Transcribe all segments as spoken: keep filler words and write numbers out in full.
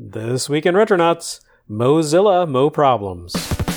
This week in Retronauts, Mozilla Mo Problems.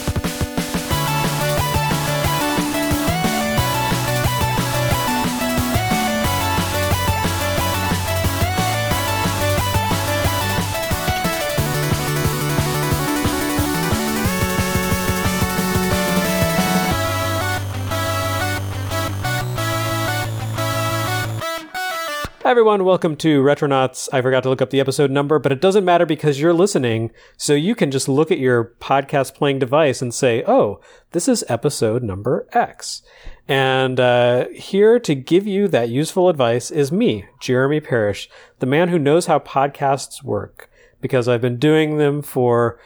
Hi everyone, welcome to Retronauts. I forgot to look up the episode number, but it doesn't matter because you're listening, so you can just look at your podcast playing device and say, oh, this is episode number X. And uh, here to give you that useful advice is me, Jeremy Parrish, the man who knows how podcasts work, because I've been doing them for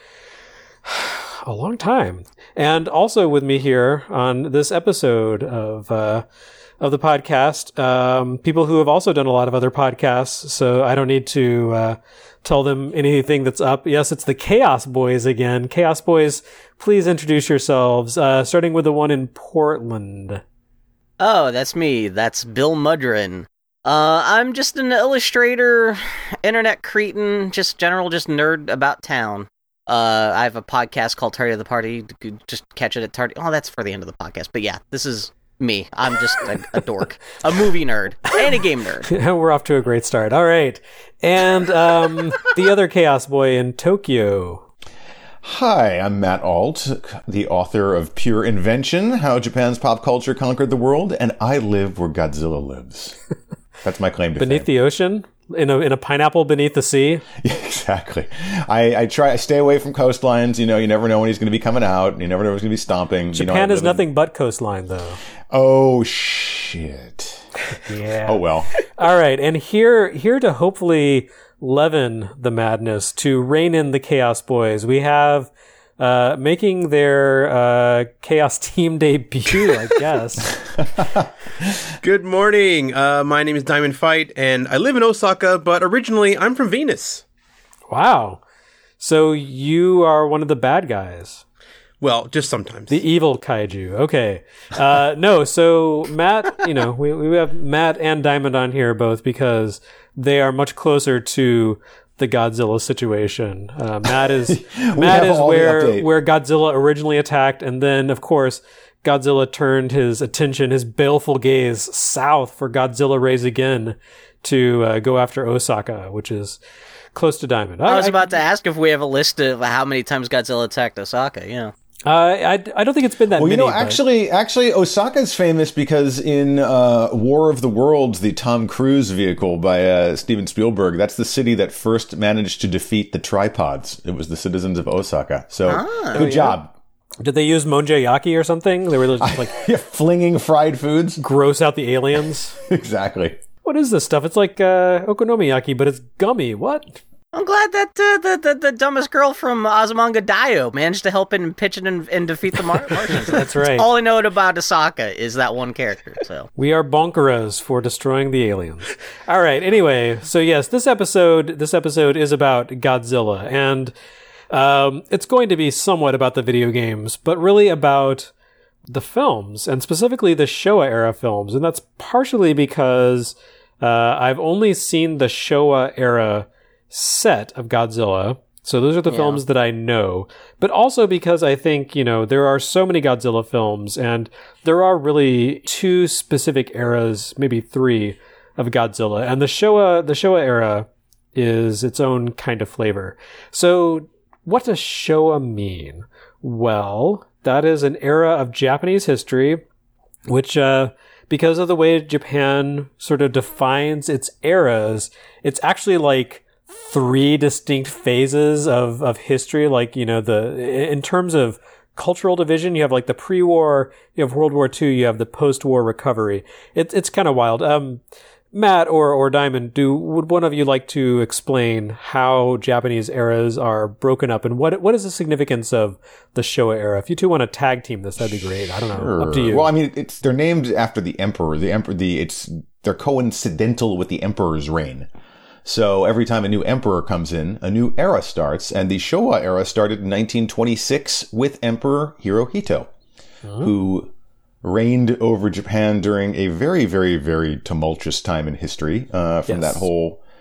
a long time. And also with me here on this episode of... Uh, of the podcast, um, people who have also done a lot of other podcasts, so I don't need to uh, tell them anything that's up. Yes, it's the Chaos Boys again. Chaos Boys, please introduce yourselves, uh, starting with the one in Portland. Oh, that's me. That's Bill Mudrin. Uh, I'm just an illustrator, internet cretin, just general, just nerd about town. Uh, I have a podcast called Tardy of the Party. Just catch it at Tardy. Oh, that's for the end of the podcast. But yeah, this is... me. I'm just a, a dork. A movie nerd. And a game nerd. We're off to a great start. All right. And um, the other Chaos Boy in Tokyo. Hi, I'm Matt Alt, the author of Pure Invention, How Japan's Pop Culture Conquered the World, and I live where Godzilla lives. That's my claim to Beneath fame. the ocean? In a in a pineapple beneath the sea? Yeah, exactly. I, I try I stay away from coastlines. You know, you never know when he's going to be coming out. You never know when he's going to be stomping. Japan you know, is nothing in... but coastline, though. Oh, shit. Yeah. Oh, well. All right. And here, here to hopefully leaven the madness, to rein in the Chaos Boys, we have uh, making their uh, Chaos Team debut, I guess. Good morning. Uh, my name is Diamond Fight, and I live in Osaka, but originally I'm from Venus. Wow. So you are one of the bad guys. Well, just sometimes. The evil kaiju. Okay. Uh, no, so Matt, you know, we, we have Matt and Diamond on here both because they are much closer to the Godzilla situation. Uh, Matt is Matt is where where Godzilla originally attacked, and then, of course, Godzilla turned his attention, his baleful gaze, south for Godzilla Raise Again to uh, go after Osaka, which is close to Diamond. I, I was I, about to ask if we have a list of how many times Godzilla attacked Osaka, you know. Uh, I, I don't think it's been that well, many. Well, you know, but... actually, actually, Osaka's famous because in uh, War of the Worlds, the Tom Cruise vehicle by uh, Steven Spielberg, that's the city that first managed to defeat the tripods. It was the citizens of Osaka. So, ah, good yeah. job. Did they use monjayaki or something? They were just like yeah, flinging fried foods, gross out the aliens. Exactly. What is this stuff? It's like uh, okonomiyaki, but it's gummy. What? I'm glad that uh, the, the the dumbest girl from Azumanga Daioh managed to help in pitch it and, and defeat the Mar- Martians. That's right. That's all I know about Osaka is that one character. So we are bonkeras for destroying the aliens. All right. Anyway, so yes, this episode this episode is about Godzilla, and um, it's going to be somewhat about the video games, but really about the films, and specifically the Showa era films, and that's partially because uh, I've only seen the Showa era set of Godzilla. So those are the yeah. films that I know, but also because I think, you know, there are so many Godzilla films, and there are really two specific eras, maybe three, of Godzilla, and the Showa, the Showa era is its own kind of flavor. So what does Showa mean? Well, that is an era of Japanese history, which, uh, because of the way Japan sort of defines its eras, it's actually like three distinct phases of, of history. Like, you know, the, in terms of cultural division, you have like the pre-war, you have World War Two, you have the post-war recovery. It, it's kind of wild. Um, Matt or, or Diamond, do, would one of you like to explain how Japanese eras are broken up, and what, what is the significance of the Showa era? If you two want to tag team this, that'd be great. I don't know. Sure. Up to you. Well, I mean, it's, they're named after the emperor. The emperor, the, it's, they're coincidental with the emperor's reign. So every time a new emperor comes in, a new era starts, and the Showa era started in nineteen twenty-six with Emperor Hirohito, oh. who reigned over Japan during a very, very, very tumultuous time in history, uh, from yes. that whole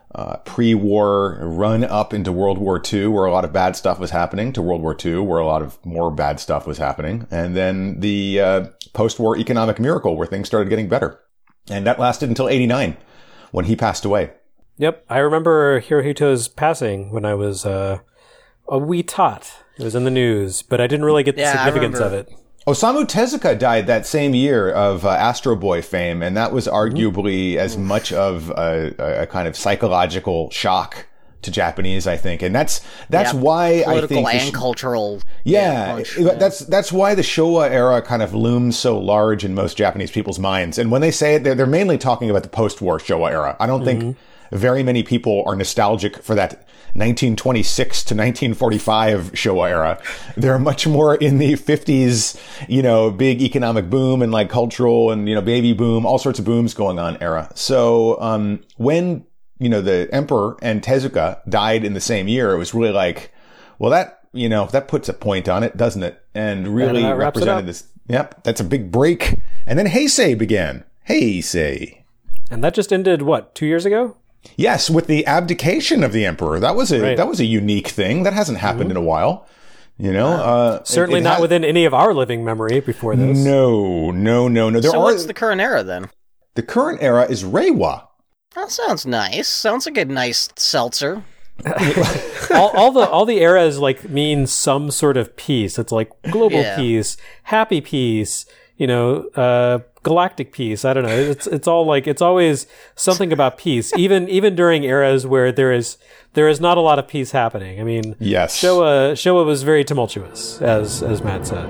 uh, pre-war run up into World War Two, where a lot of bad stuff was happening, to World War Two, where a lot of more bad stuff was happening, and then the uh, post-war economic miracle, where things started getting better. And that lasted until eighty-nine, when he passed away. Yep, I remember Hirohito's passing when I was uh, a wee tot. It was in the news, but I didn't really get the Yeah, I significance of remember. it. Osamu Tezuka died that same year of uh, Astro Boy fame, and that was arguably as much of a, a kind of psychological shock to Japanese, I think, and that's that's Yeah, why I political think the and sh- cultural. yeah, punch, it- yeah. that's that's why the Showa era kind of looms so large in most Japanese people's minds. And when they say it, they're they're mainly talking about the post-war Showa era. I don't think very many people are nostalgic for that nineteen twenty-six to nineteen forty-five Showa era. They're much more in the fifties, you know, big economic boom and like cultural and, you know, baby boom, all sorts of booms going on era. So, um, when, you know, the emperor and Tezuka died in the same year, it was really like, well, that, you know, that puts a point on it, doesn't it? And really that wraps it represented up. this. Yep. That's a big break. And then Heisei began. Heisei. And that just ended, what, two years ago? Yes, with the abdication of the emperor. That was a Right. that was a unique thing. That hasn't happened in a while. You know, uh, Certainly it- it not has- within any of our living memory before this. No, no, no, no. There So are what's the current era then? the current era is Reiwa. That sounds nice. Sounds like a nice seltzer. all, all the all the eras like mean some sort of peace. It's like global Yeah. peace, happy peace, you know, uh, galactic peace. I don't know. It's it's all like it's always something about peace. Even even during eras where there is there is not a lot of peace happening. I mean, Yes. Showa Showa was very tumultuous, as as Matt said.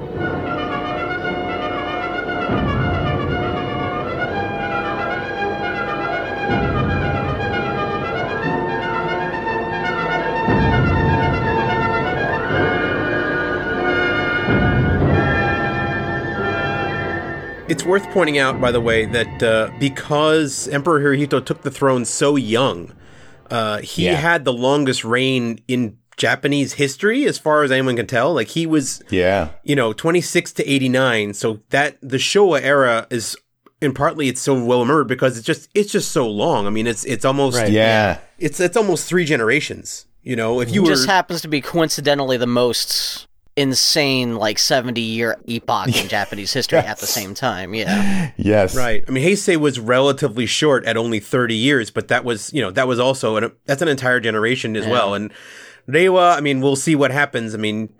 It's worth pointing out, by the way, that uh, because Emperor Hirohito took the throne so young, uh, he Yeah. had the longest reign in Japanese history, as far as anyone can tell. Like, he was, Yeah. you know, twenty-six to eighty-nine. So that the Showa era is, and partly it's so well remembered because it's just it's just so long. I mean, it's it's almost Right. Yeah. it's it's almost three generations. You know, if you were Just happens to be coincidentally the most insane, like seventy year epoch in Japanese history at the same time. Yeah. Yes. right. I mean, Heisei was relatively short at only thirty years, but that was, you know, that was also, an, that's an entire generation as well. And Reiwa, I mean, we'll see what happens. I mean,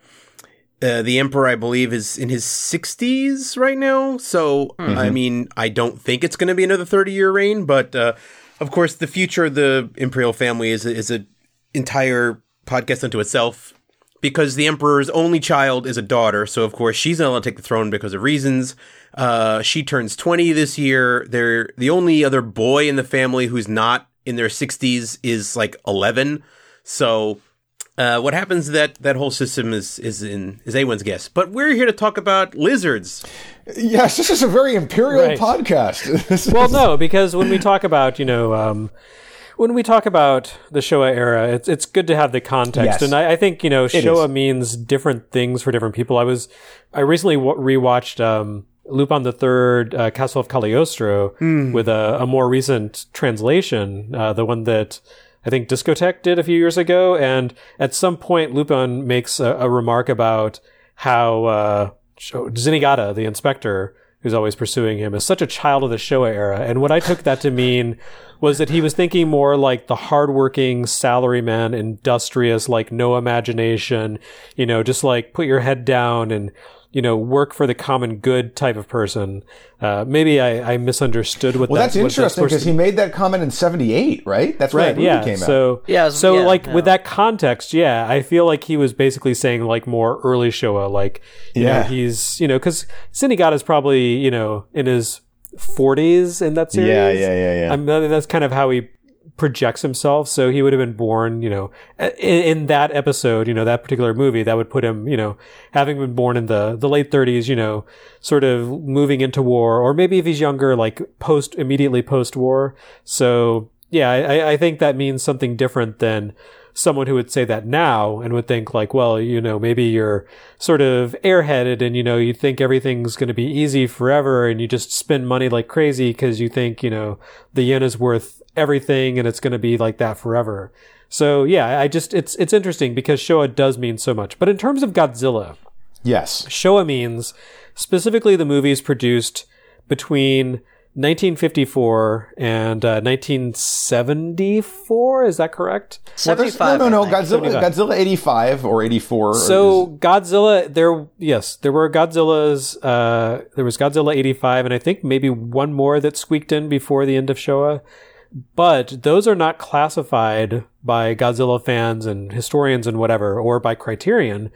uh, the emperor, I believe, is in his sixties right now. So, I mean, I don't think it's going to be another thirty-year reign. But, uh, of course, the future of the imperial family is, is an entire podcast unto itself. Because the emperor's only child is a daughter, so of course she's not allowed to take the throne because of reasons. Uh, she turns twenty this year. They're the only other boy in the family who's not in their sixties is like eleven. So, uh, what happens to that that whole system is is in is anyone's guess. But we're here to talk about lizards. Yes, this is a very imperial Right. podcast. This Well, is- no, because when we talk about, you know, um, when we talk about the Showa era, it's it's good to have the context, Yes. and I, I think you know Showa is. means different things for different people. I was I recently w- rewatched um, Lupin the Third, uh, Castle of Cagliostro, with a, a more recent translation, uh, the one that I think Discotheque did a few years ago, and at some point Lupin makes a, a remark about how uh, Zenigata, the inspector, who's always pursuing him, is such a child of the Showa era. And what I took that to mean was that he was thinking more like the hardworking salaryman, industrious, like no imagination, you know, just like put your head down and, you know, work for the common good type of person. Uh, maybe I, I misunderstood what well, that that's what interesting supposed because to- he made that comment in seventy-eight, right? That's when Right, that movie yeah. came out. So, Yeah, it was- so yeah, like yeah. with that context, yeah, I feel like he was basically saying like more early Showa, like, you Yeah. know, he's, you know, because Zenigata is probably, you know, in his forties in that series. Yeah, yeah, yeah, yeah. I mean, that's kind of how he projects himself. So he would have been born, you know, in, in that episode, you know, that particular movie, that would put him, you know, having been born in the, the late thirties, you know, sort of moving into war, or maybe if he's younger, like post, immediately post-war. So yeah, I, I think that means something different than someone who would say that now and would think like, well, you know, maybe you're sort of airheaded and, you know, you think everything's going to be easy forever and you just spend money like crazy because you think, you know, the yen is worth everything and it's going to be like that forever. So yeah, I just, it's, it's interesting because Showa does mean so much. But in terms of Godzilla, Yes. Showa means specifically the movies produced between nineteen fifty-four and uh, nineteen seventy-four. Is that correct? Well, there's- seventy-five. no, no, no. I think. Godzilla, seventy-five. Godzilla eighty-five or eighty-four. So is- Godzilla, there, yes, there were Godzillas. Uh, there was Godzilla eighty-five, and I think maybe one more that squeaked in before the end of Showa. But those are not classified by Godzilla fans and historians and whatever, or by Criterion,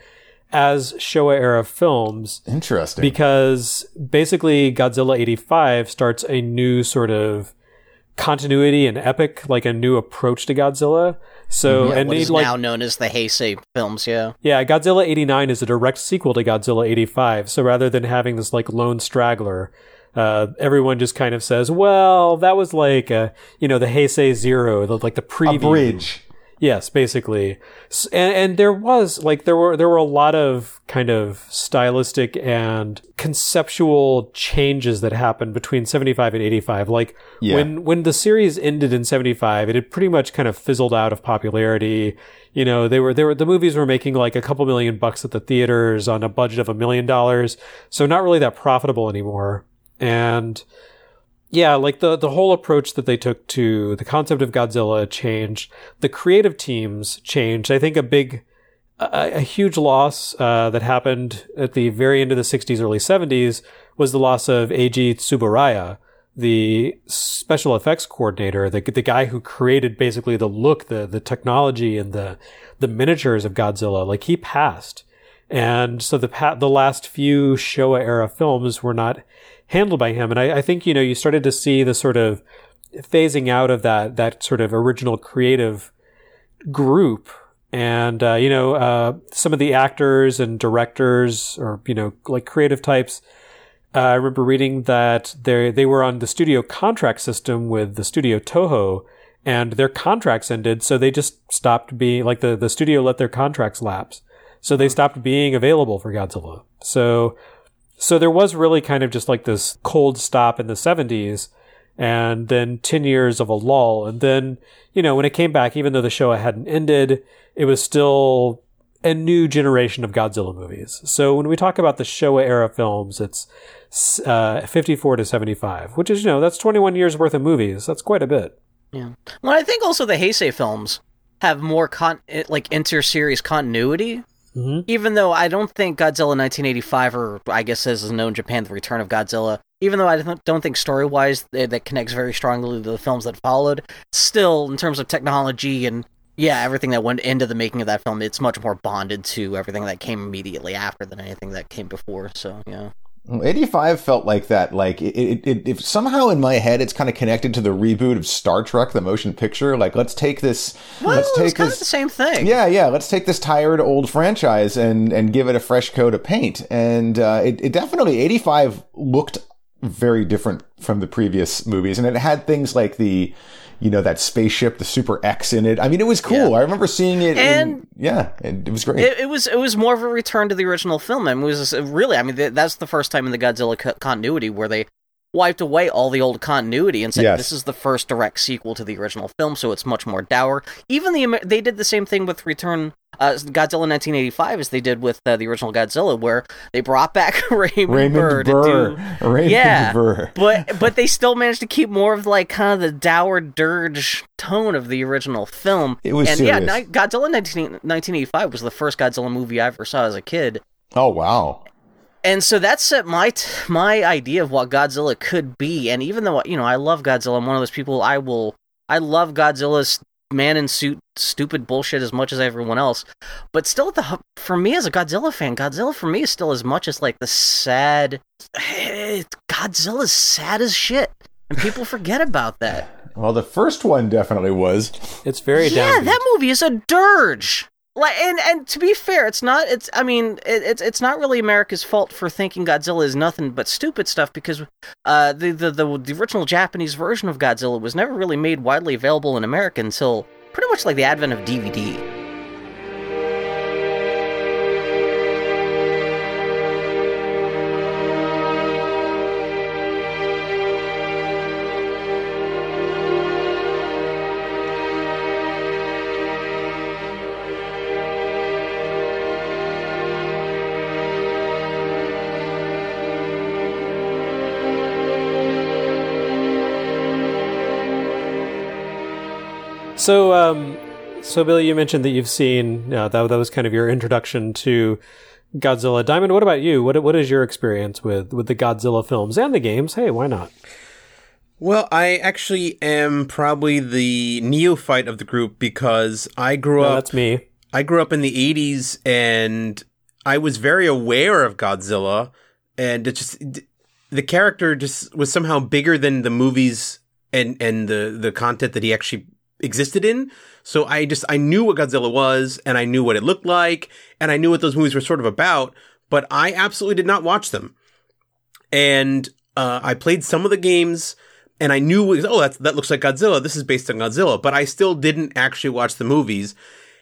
as Showa era films. interesting. Because basically Godzilla eighty-five starts a new sort of continuity and epic, like a new approach to Godzilla. So, Yeah, and what they is like, now known as the Heisei films, yeah. yeah, Godzilla eighty-nine is a direct sequel to Godzilla eighty-five. So rather than having this like lone straggler, uh, everyone just kind of says, well, that was like, a, you know, the Heisei Zero, the, like the a preview. bridge. Yes, basically. S- And, and there was like there were there were a lot of kind of stylistic and conceptual changes that happened between seventy-five and eighty-five. Like Yeah. when when the series ended in seventy-five, it had pretty much kind of fizzled out of popularity. You know, they were they were the movies were making like a couple million bucks at the theaters on a budget of a million dollars, so not really that profitable anymore. And yeah, like the, the whole approach that they took to the concept of Godzilla changed. The creative teams changed. I think a big, a, a huge loss uh, that happened at the very end of the sixties, early seventies was the loss of Eiji Tsuburaya, the special effects coordinator, the the guy who created basically the look, the the technology, and the the miniatures of Godzilla. Like he passed, and so the pa- the last few Showa era films were not handled by him. And I, I think, you know, you started to see the sort of phasing out of that, that sort of original creative group. And, uh, you know, uh, some of the actors and directors or, you know, like creative types, uh, I remember reading that they they were on the studio contract system with the studio Toho, and their contracts ended. So they just stopped being like the, the studio let their contracts lapse. So they stopped being available for Godzilla. So, So there was really kind of just like this cold stop in the seventies and then ten years of a lull. And then, you know, when it came back, even though the show hadn't ended, it was still a new generation of Godzilla movies. So when we talk about the Showa era films, it's uh, fifty-four to seventy-five, which is, you know, that's twenty-one years worth of movies. That's quite a bit. Yeah. Well, I think also the Heisei films have more con- like inter-series continuity. Mm-hmm. Even though I don't think Godzilla nineteen eighty-five, or I guess as is known in Japan, The Return of Godzilla, even though I don't, don't think story-wise that, that connects very strongly to the films that followed, still, in terms of technology and, yeah, everything that went into the making of that film, it's much more bonded to everything that came immediately after than anything that came before, so, yeah. eighty-five felt like that. Like it, it, it, if somehow in my head it's kind of connected to the reboot of Star Trek, the motion picture. Like, let's take this. Well, let's it's take kind this. of the same thing. Yeah, yeah. Let's take this tired old franchise and and give it a fresh coat of paint. And uh, it, it definitely eighty-five looked very different from the previous movies, and it had things like the, you know, that spaceship, the Super X in it. I mean, it was cool. Yeah. I remember seeing it. And- in, yeah, and it was great. It, it was it was more of a return to the original film. I mean, it was really, I mean, th- that's the first time in the Godzilla co- continuity where they wiped away all the old continuity and said, Yes. this is the first direct sequel to the original film, so it's much more dour. Even the Amer- they did the same thing with Return uh, Godzilla nineteen eighty-five as they did with uh, the original Godzilla, where they brought back Raymond, Raymond Burr, Burr. to do Raymond yeah, Burr. but but they still managed to keep more of like kind of the dour dirge tone of the original film. It was and serious. yeah, ni- Godzilla nineteen, nineteen eighty-five was the first Godzilla movie I ever saw as a kid. Oh wow. And so that set my t- my idea of what Godzilla could be. And even though, you know, I love Godzilla, I'm one of those people, I will, I love Godzilla's man in suit stupid bullshit as much as everyone else. But still, at the hu- for me as a Godzilla fan, Godzilla for me is still as much as like the sad, Godzilla's sad as shit. And people forget about that. Well, the first one definitely was. It's very Yeah, downbeat. that movie is a dirge. Like, and, and to be fair, it's not. It's I mean, it, it's it's not really America's fault for thinking Godzilla is nothing but stupid stuff, because uh, the, the the the original Japanese version of Godzilla was never really made widely available in America until pretty much like the advent of D V D. So, um, so Billy, you mentioned that you've seen uh, that. That was kind of your introduction to Godzilla. Diamond, what about you? What what is your experience with with the Godzilla films and the games? Hey, why not? Well, I actually am probably the neophyte of the group because I grew No, up. that's me. I grew up in the eighties, and I was very aware of Godzilla, and it just the character just was somehow bigger than the movies and and the the content that he actually existed in. So I just I knew what Godzilla was, and I knew what it looked like, and I knew what those movies were sort of about. But I absolutely did not watch them, and uh, I played some of the games. And I knew, oh, that's, that looks like Godzilla. This is based on Godzilla. But I still didn't actually watch the movies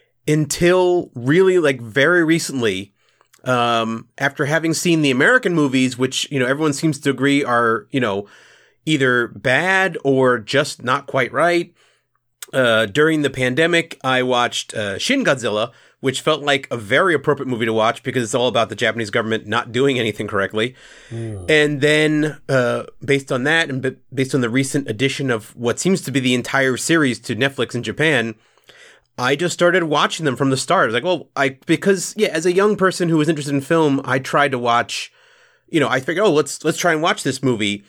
until really like very recently, um, after having seen the American movies, which, you know, everyone seems to agree are, you know, either bad or just not quite right. Uh, during the pandemic, I watched uh, Shin Godzilla, which felt like a very appropriate movie to watch because it's all about the Japanese government not doing anything correctly. Mm. And then, uh, based on that, and b- based on the recent addition of what seems to be the entire series to Netflix in Japan, I just started watching them from the start. I was like, well, I because yeah, as a young person who was interested in film, I tried to watch. You know, I figured, oh, let's let's try and watch this movie.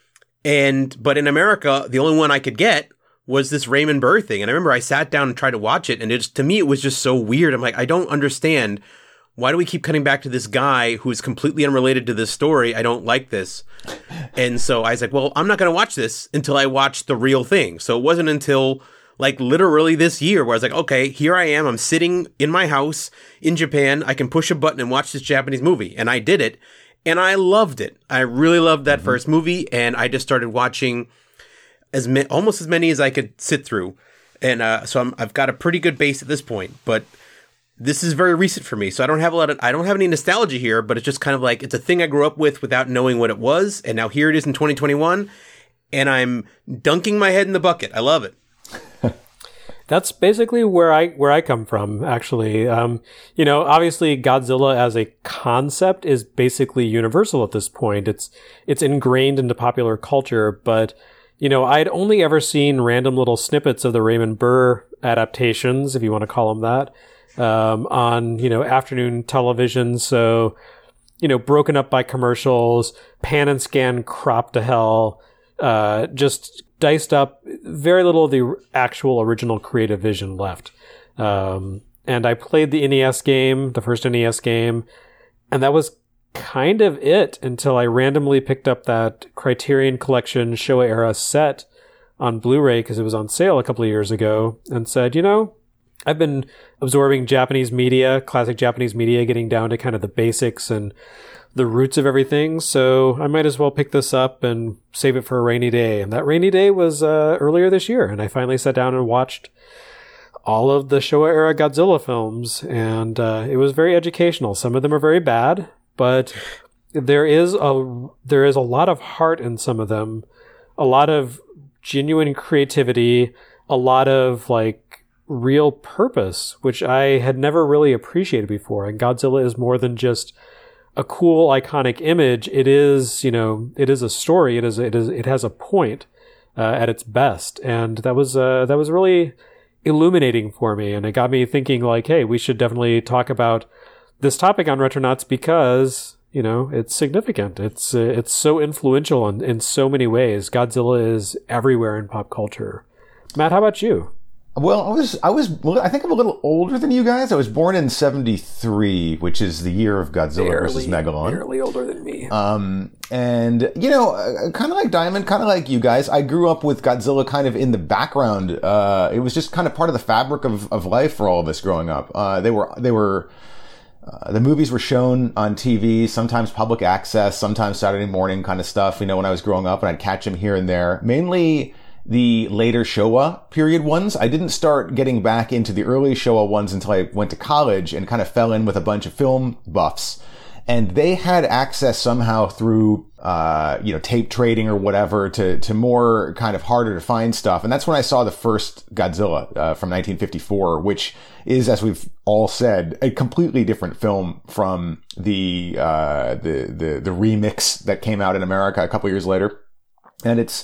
And but in America, the only one I could get was this Raymond Burr thing. And I remember I sat down and tried to watch it, and it just, to me, it was just so weird. I'm like, I don't understand. Why do we keep cutting back to this guy who is completely unrelated to this story? I don't like this. And so I was like, well, I'm not going to watch this until I watch the real thing. So it wasn't until like literally this year where I was like, okay, here I am. I'm sitting in my house in Japan. I can push a button and watch this Japanese movie. And I did it. And I loved it. I really loved that mm-hmm. first movie. And I just started watching as ma- almost as many as I could sit through. And uh, so I'm, I've got a pretty good base at this point, but this is very recent for me. So I don't have a lot of, I don't have any nostalgia here, but it's just kind of like, it's a thing I grew up with without knowing what it was. And now here it is in twenty twenty-one, and I'm dunking my head in the bucket. I love it. That's basically where I where I come from, actually. Um, you know, obviously Godzilla as a concept is basically universal at this point. It's it's ingrained into popular culture, but you know, I'd only ever seen random little snippets of the Raymond Burr adaptations, if you want to call them that, um, on, you know, afternoon television. So, you know, broken up by commercials, pan and scan crop to hell, uh, just diced up, very little of the actual original creative vision left. Um, and I played the N E S game, the first N E S game, and that was kind of it until I randomly picked up that Criterion Collection Showa era set on Blu-ray because it was on sale a couple of years ago, and said, you know, I've been absorbing Japanese media, classic Japanese media, getting down to kind of the basics and the roots of everything, so I might as well pick this up and save it for a rainy day. And that rainy day was uh, earlier this year, and I finally sat down and watched all of the Showa era Godzilla films, and uh, it was very educational. Some of them are very bad, but there is a there is a lot of heart in some of them, a lot of genuine creativity, a lot of like real purpose, which I had never really appreciated before. And Godzilla is more than just a cool, iconic image. It is, you know, it is a story. It is, it is, it has a point uh, at its best, and that was uh, that was really illuminating for me, and it got me thinking, like, hey, we should definitely talk about this topic on Retronauts because, you know, it's significant. It's uh, it's so influential in, in so many ways. Godzilla is everywhere in pop culture. Matt, how about you? Well, I was, I was, I think I'm a little older than you guys. I was born in seventy-three, which is the year of Godzilla barely, versus Megalon. Barely older than me. Um, and, you know, uh, kind of like Diamond, kind of like you guys, I grew up with Godzilla kind of in the background. Uh, it was just kind of part of the fabric of, of life for all of us growing up. Uh, they were, they were, uh, the movies were shown on T V, sometimes public access, sometimes Saturday morning kind of stuff, you know, when I was growing up, and I'd catch them here and there. Mainly the later Showa period ones. I didn't start getting back into the early Showa ones until I went to college and kind of fell in with a bunch of film buffs. And they had access somehow through, uh, you know, tape trading or whatever to, to more kind of harder to find stuff. And that's when I saw the first Godzilla, uh, from nineteen fifty-four, which is, as we've all said, a completely different film from the, uh, the, the, the remix that came out in America a couple years later. And it's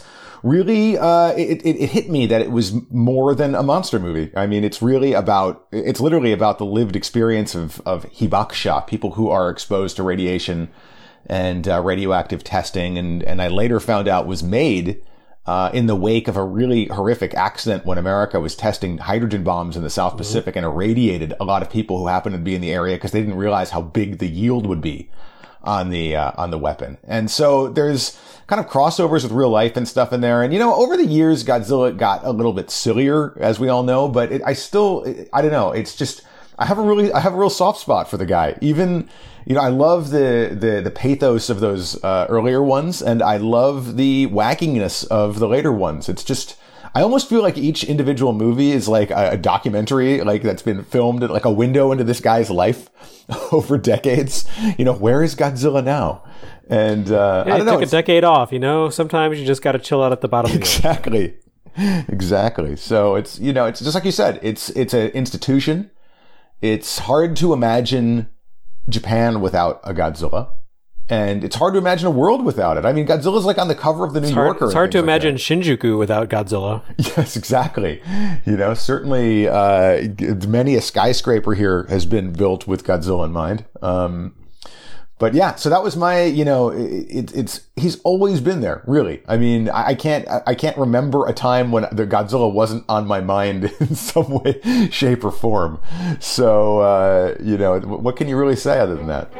really, uh, it, it, it hit me that it was more than a monster movie. I mean, it's really about, it's literally about the lived experience of, of hibakusha, people who are exposed to radiation and uh, radioactive testing. And, and I later found out was made uh, in the wake of a really horrific accident when America was testing hydrogen bombs in the South Pacific mm-hmm. and irradiated a lot of people who happened to be in the area because they didn't realize how big the yield would be on the, uh, on the weapon. And so there's kind of crossovers with real life and stuff in there. And, you know, over the years, Godzilla got a little bit sillier, as we all know, but it, I still, I don't know. It's just, I have a really, I have a real soft spot for the guy. Even, you know, I love the, the, the pathos of those, uh, earlier ones, and I love the wackiness of the later ones. It's just, I almost feel like each individual movie is like a, a documentary, like that's been filmed, like a window into this guy's life over decades. You know, where is Godzilla now? And uh, yeah, I don't know. Took a decade off. You know, sometimes you just got to chill out at the bottom. Of the exactly, exactly. So it's you know, it's just like you said. It's it's an institution. It's hard to imagine Japan without a Godzilla. And it's hard to imagine a world without it. I mean, Godzilla's like on the cover of the New it's hard, Yorker. It's hard to like imagine that. Shinjuku without Godzilla. Yes, exactly. You know, certainly uh, many a skyscraper here has been built with Godzilla in mind. Um, but yeah, so that was my, you know, it, it's he's always been there, really. I mean, I, I can't I can't remember a time when the Godzilla wasn't on my mind in some way, shape, or form. So, uh, you know, what can you really say other than that?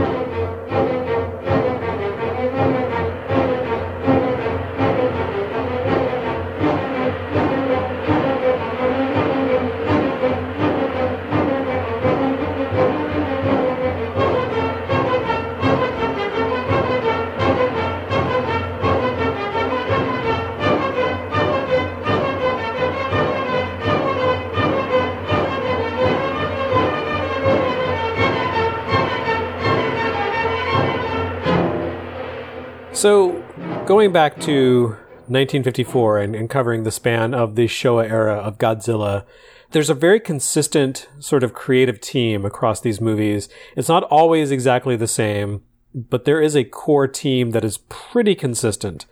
So, going back to nineteen fifty-four and, and covering the span of the Showa era of Godzilla, there's a very consistent sort of creative team across these movies. It's not always exactly the same, but there is a core team that is pretty consistent.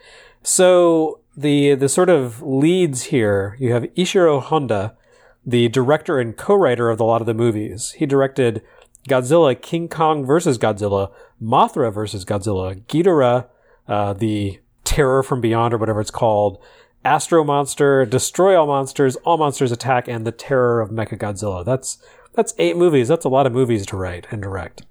So, the the sort of leads here, you have Ishiro Honda, the director and co-writer of a lot of the movies. He directed Godzilla, King Kong versus Godzilla, Mothra versus Godzilla, Ghidorah, Uh, the Terror from Beyond or whatever it's called, Astro Monster, Destroy All Monsters, All Monsters Attack, and The Terror of Mechagodzilla. That's that's eight movies. That's a lot of movies to write and direct.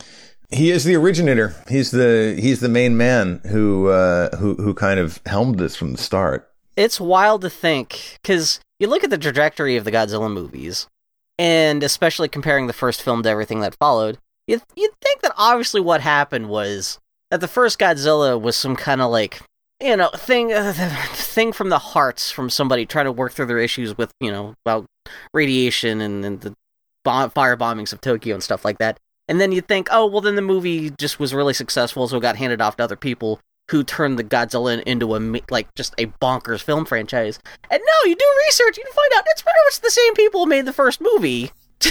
He is the originator. He's the he's the main man who uh, who who kind of helmed this from the start. It's wild to think, because you look at the trajectory of the Godzilla movies, and especially comparing the first film to everything that followed, you'd, you'd think that obviously what happened was that the first Godzilla was some kind of like, you know, thing uh, thing from the hearts from somebody trying to work through their issues with, you know, about radiation and, and the bomb, fire bombings of Tokyo and stuff like that. And then you think, oh, well, then the movie just was really successful, so it got handed off to other people who turned the Godzilla into a, like, just a bonkers film franchise. And no, you do research, you find out it's pretty much the same people who made the first movie.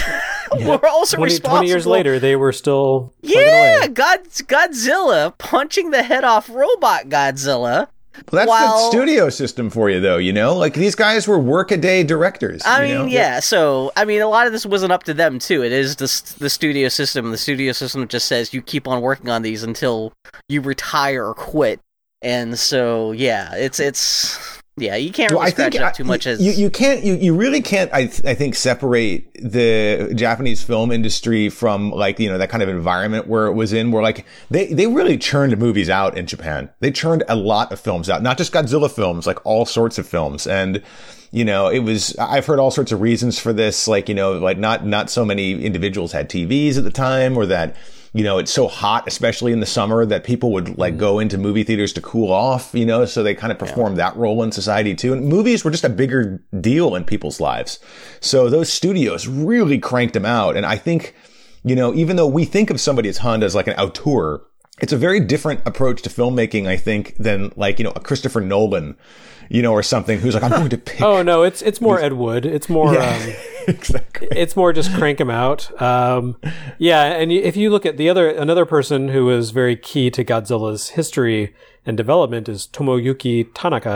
Yeah. We're also twenty, responsible. twenty years later, they were still yeah, away. God, Godzilla punching the head off Robot Godzilla. Well, that's while, the studio system for you, though. You know, like these guys were work-a-day directors. I you mean, know? yeah. So, I mean, a lot of this wasn't up to them too. It is the the studio system. The studio system just says you keep on working on these until you retire or quit. And so, yeah, it's it's. Yeah, you can't really well, I scratch think, it up too much. You, as you, you can't, you, you really can't, I, th- I think, separate the Japanese film industry from, like, you know, that kind of environment where it was in, where, like, they, they really churned movies out in Japan. They churned a lot of films out, not just Godzilla films, like all sorts of films. And, you know, it was, I've heard all sorts of reasons for this, like, you know, like not, not so many individuals had T Vs at the time, or that, you know, it's so hot, especially in the summer, that people would like go into movie theaters to cool off, you know, so they kind of performed yeah. that role in society too. And movies were just a bigger deal in people's lives. So those studios really cranked them out. And I think, you know, even though we think of somebody as Honda as like an auteur, it's a very different approach to filmmaking, I think, than like, you know, a Christopher Nolan, you know, or something who's like, I'm going to pick. Oh, no, it's it's more Ed Wood. It's more, yeah, um, exactly. It's more just crank him out. Um, yeah, and if you look at the other, another person who was very key to Godzilla's history and development is Tomoyuki Tanaka,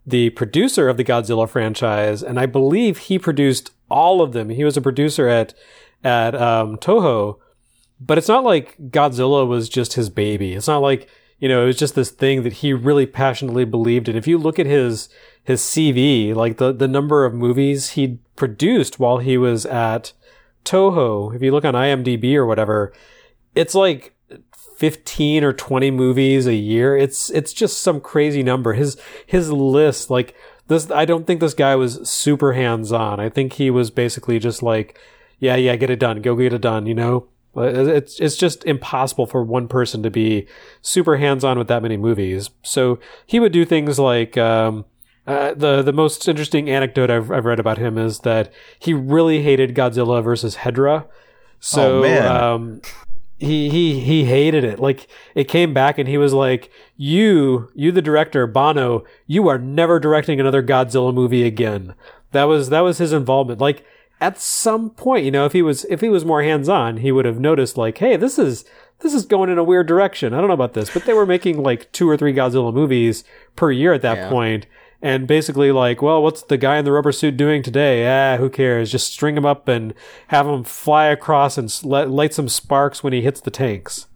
the producer of the Godzilla franchise, and I believe he produced all of them. He was a producer at at um, Toho, but it's not like Godzilla was just his baby. It's not like, you know, it was just this thing that he really passionately believed in. If you look at his his C V, like the the number of movies he produced while he was at Toho, if you look on IMDb or whatever, it's like fifteen or twenty movies a year. It's it's just some crazy number. His his list, like this, I don't think this guy was super hands-on. I think he was basically just like, yeah, yeah, get it done. Go get it done, you know? It's it's just impossible for one person to be super hands-on with that many movies. So he would do things like, um, uh, the the most interesting anecdote I've I've read about him is that he really hated Godzilla versus Hedorah. So oh, man. um he he he hated it. Like, it came back and he was like, you you the director, Bano, you are never directing another Godzilla movie again. That was that was his involvement. Like, at some point, you know, if he was if he was more hands-on, he would have noticed, like, hey, this is this is going in a weird direction. I don't know about this, but they were making like two or three Godzilla movies per year at that yeah. point, and basically like, well, what's the guy in the rubber suit doing today? Ah, who cares? Just string him up and have him fly across and light some sparks when he hits the tanks.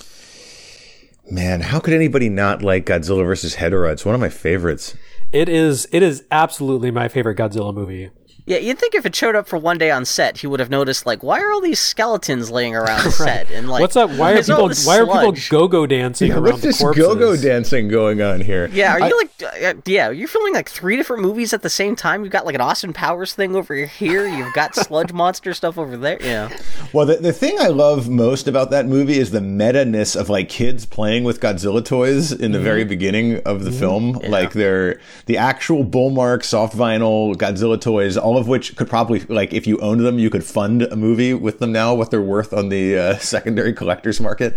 Man, how could anybody not like Godzilla versus Hedorah? It's one of my favorites. It is. It is absolutely my favorite Godzilla movie. Yeah, you'd think if it showed up for one day on set, he would have noticed, like, why are all these skeletons laying around the set? Right. And like, what's up? Why are people? Why are people go-go dancing yeah, around what's the this corpses? Go-go dancing going on here? Yeah, are I, you like? Uh, yeah, you're filming like three different movies at the same time. You've got like an Austin Powers thing over here. You've got sludge monster stuff over there. Yeah. Well, the the thing I love most about that movie is the meta-ness of like kids playing with Godzilla toys in the mm-hmm. very beginning of the mm-hmm. film. Yeah. Like they're the actual Bullmark soft vinyl Godzilla toys, all of which could probably, like, if you owned them, you could fund a movie with them now, what they're worth on the uh, secondary collector's market.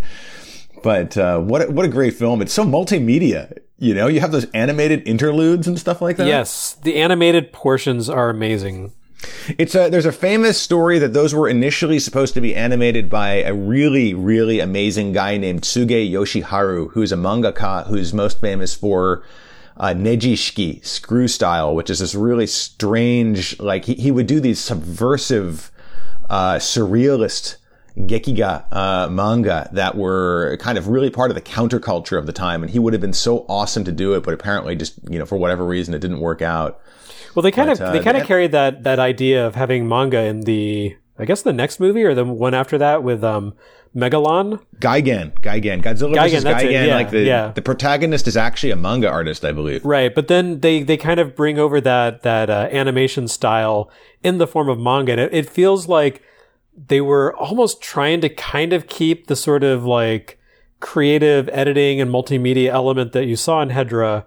But uh, what a, what a great film. It's so multimedia, you know? You have those animated interludes and stuff like that. Yes, the animated portions are amazing. It's a, there's a famous story that those were initially supposed to be animated by a really, really amazing guy named Tsuge Yoshiharu, who's a mangaka who's most famous for Uh, Neji-shiki, screw style, which is this really strange, like, he, he would do these subversive, uh, surrealist gekiga, uh, manga that were kind of really part of the counterculture of the time. And he would have been so awesome to do it, but apparently just, you know, for whatever reason, it didn't work out. Well, they kind but, of, uh, they kind of that, carried that, that idea of having manga in the, I guess the next movie or the one after that with, um, Megalon? Gigan. Gigan. Godzilla Gigan, versus Gigan. Yeah, like the, yeah. the protagonist is actually a manga artist, I believe. Right. But then they, they kind of bring over that, that, uh, animation style in the form of manga. And it, it feels like they were almost trying to kind of keep the sort of like creative editing and multimedia element that you saw in Hedorah,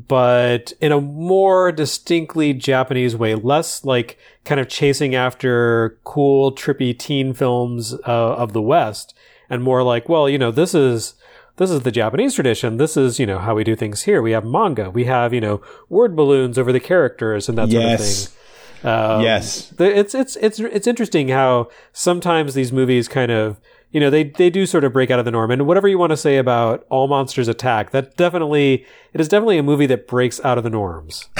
but in a more distinctly Japanese way, less like kind of chasing after cool, trippy teen films uh, of the West, and more like, well, you know, this is this is the Japanese tradition. This is, you know, how we do things here. We have manga. We have, you know, word balloons over the characters and that sort yes. of thing. Um, yes, it's it's it's it's interesting how sometimes these movies kind of, you know, they, they do sort of break out of the norm. And whatever you want to say about All Monsters Attack, that definitely, it is definitely a movie that breaks out of the norms.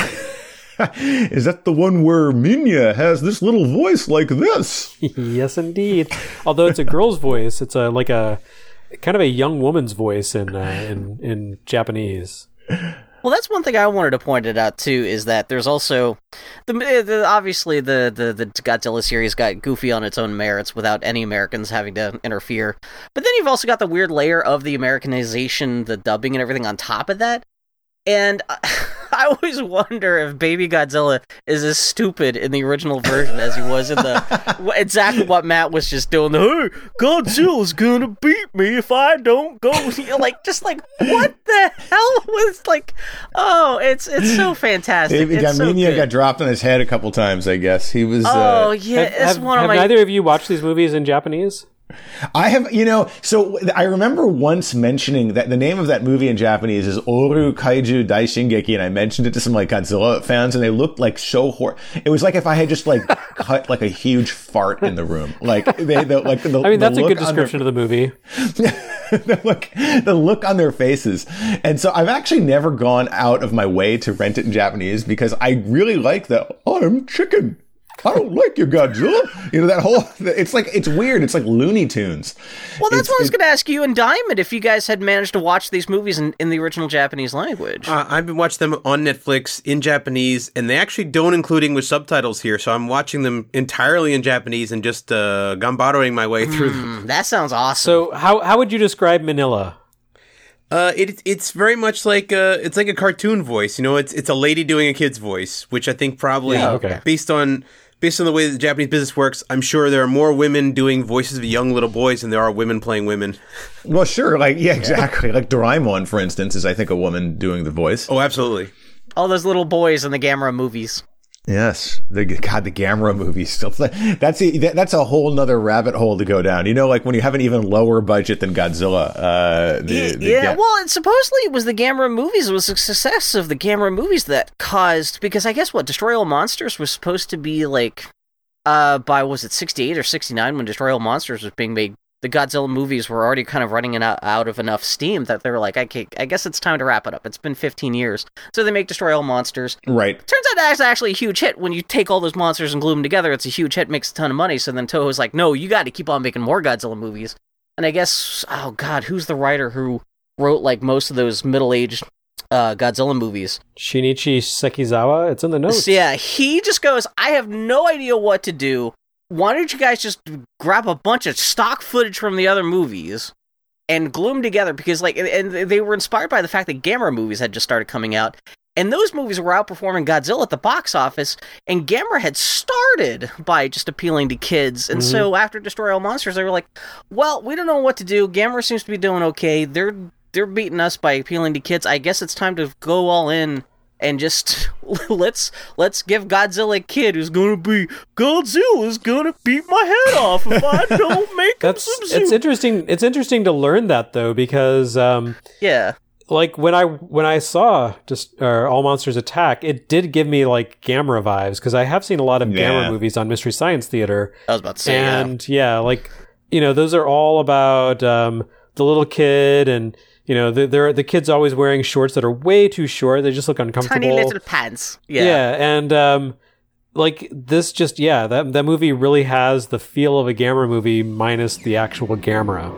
Is that the one where Minya has this little voice like this? Yes, indeed. Although it's a girl's voice, it's a like a kind of a young woman's voice in uh, in in Japanese. Well, that's one thing I wanted to point it out too, is that there's also the, the obviously the, the the Godzilla series got goofy on its own merits without any Americans having to interfere. But then you've also got the weird layer of the Americanization, the dubbing and everything on top of that. And I always wonder if Baby Godzilla is as stupid in the original version as he was in the exactly what Matt was just doing. The, hey, Godzilla's gonna beat me if I don't go. Like, just like, what the hell was like? Oh, it's it's so fantastic. It, it's so Minya good. got dropped on his head a couple times, I guess. He was. Oh uh, yeah, have, it's have, one of have my. neither of you watched these movies in Japanese? I have, you know, so I remember once mentioning that the name of that movie in Japanese is Oru Kaiju Daishingeki, and I mentioned it to some like Godzilla fans, and they looked like so hor. It was like if I had just like cut like a huge fart in the room. Like they, the, like the, I mean, that's a good description their, of the movie. the look, the look on their faces, and so I've actually never gone out of my way to rent it in Japanese because I really like that. I'm chicken. I don't like your Godzilla. You know, that whole, it's like, it's weird. It's like Looney Tunes. Well, that's it's, what I was going to ask you and Diamond, if you guys had managed to watch these movies in, in the original Japanese language. Uh, I've been watching them on Netflix in Japanese, and they actually don't include English subtitles here, so I'm watching them entirely in Japanese and just uh, gambaroing my way through them. Mm, that sounds awesome. So how how would you describe Manila? Uh, it, it's very much like a, it's like a cartoon voice. You know, it's it's a lady doing a kid's voice, which I think probably, Yeah, okay. based on... Based on the way that the Japanese business works, I'm sure there are more women doing voices of young little boys than there are women playing women. Well, sure. Like, yeah, exactly. Like Doraemon, for instance, is, I think, a woman doing the voice. Oh, absolutely. All those little boys in the Gamera movies. Yes. The, God, the Gamera movies. Still, that's a, that's a whole nother rabbit hole to go down. You know, like when you have an even lower budget than Godzilla. Uh, the, yeah, the, yeah. yeah. Well, and supposedly it was the Gamera movies. It was the success of the Gamera movies that caused, because I guess what, Destroy All Monsters was supposed to be like, uh, by, was it sixty-eight or sixty-nine when Destroy All Monsters was being made? The Godzilla movies were already kind of running out, out of enough steam that they were like, okay, I guess it's time to wrap it up. It's been fifteen years. So they make Destroy All Monsters. Right. Turns out that's actually a huge hit. When you take all those monsters and glue them together, it's a huge hit, makes a ton of money. So then Toho's like, no, you got to keep on making more Godzilla movies. And I guess, oh God, who's the writer who wrote like most of those middle-aged uh, Godzilla movies? Shinichi Sekizawa? It's in the notes. So yeah, he just goes, I have no idea what to do. Why don't you guys just grab a bunch of stock footage from the other movies and glue them together? Because, like, and they were inspired by the fact that Gamera movies had just started coming out, and those movies were outperforming Godzilla at the box office, and Gamera had started by just appealing to kids, and mm-hmm. so after Destroy All Monsters, they were like, well, we don't know what to do. Gamera seems to be doing okay. They're, they're beating us by appealing to kids. I guess it's time to go all in. And just let's let's give Godzilla a kid who's gonna be Godzilla's gonna beat my head off if I don't make That's him some it's interesting. It's interesting to learn that though, because um, yeah, like when I when I saw just uh, All Monsters Attack, it did give me like Gamera vibes because I have seen a lot of yeah. Gamera movies on Mystery Science Theater. I was about to say, and yeah, yeah like you know, those are all about um, the little kid and. You know, the, they're, the kid's always wearing shorts that are way too short. They just look uncomfortable. Tiny little pants. Yeah. Yeah, and um, like this just, yeah, that, that movie really has the feel of a Gamera movie minus the actual Gamera.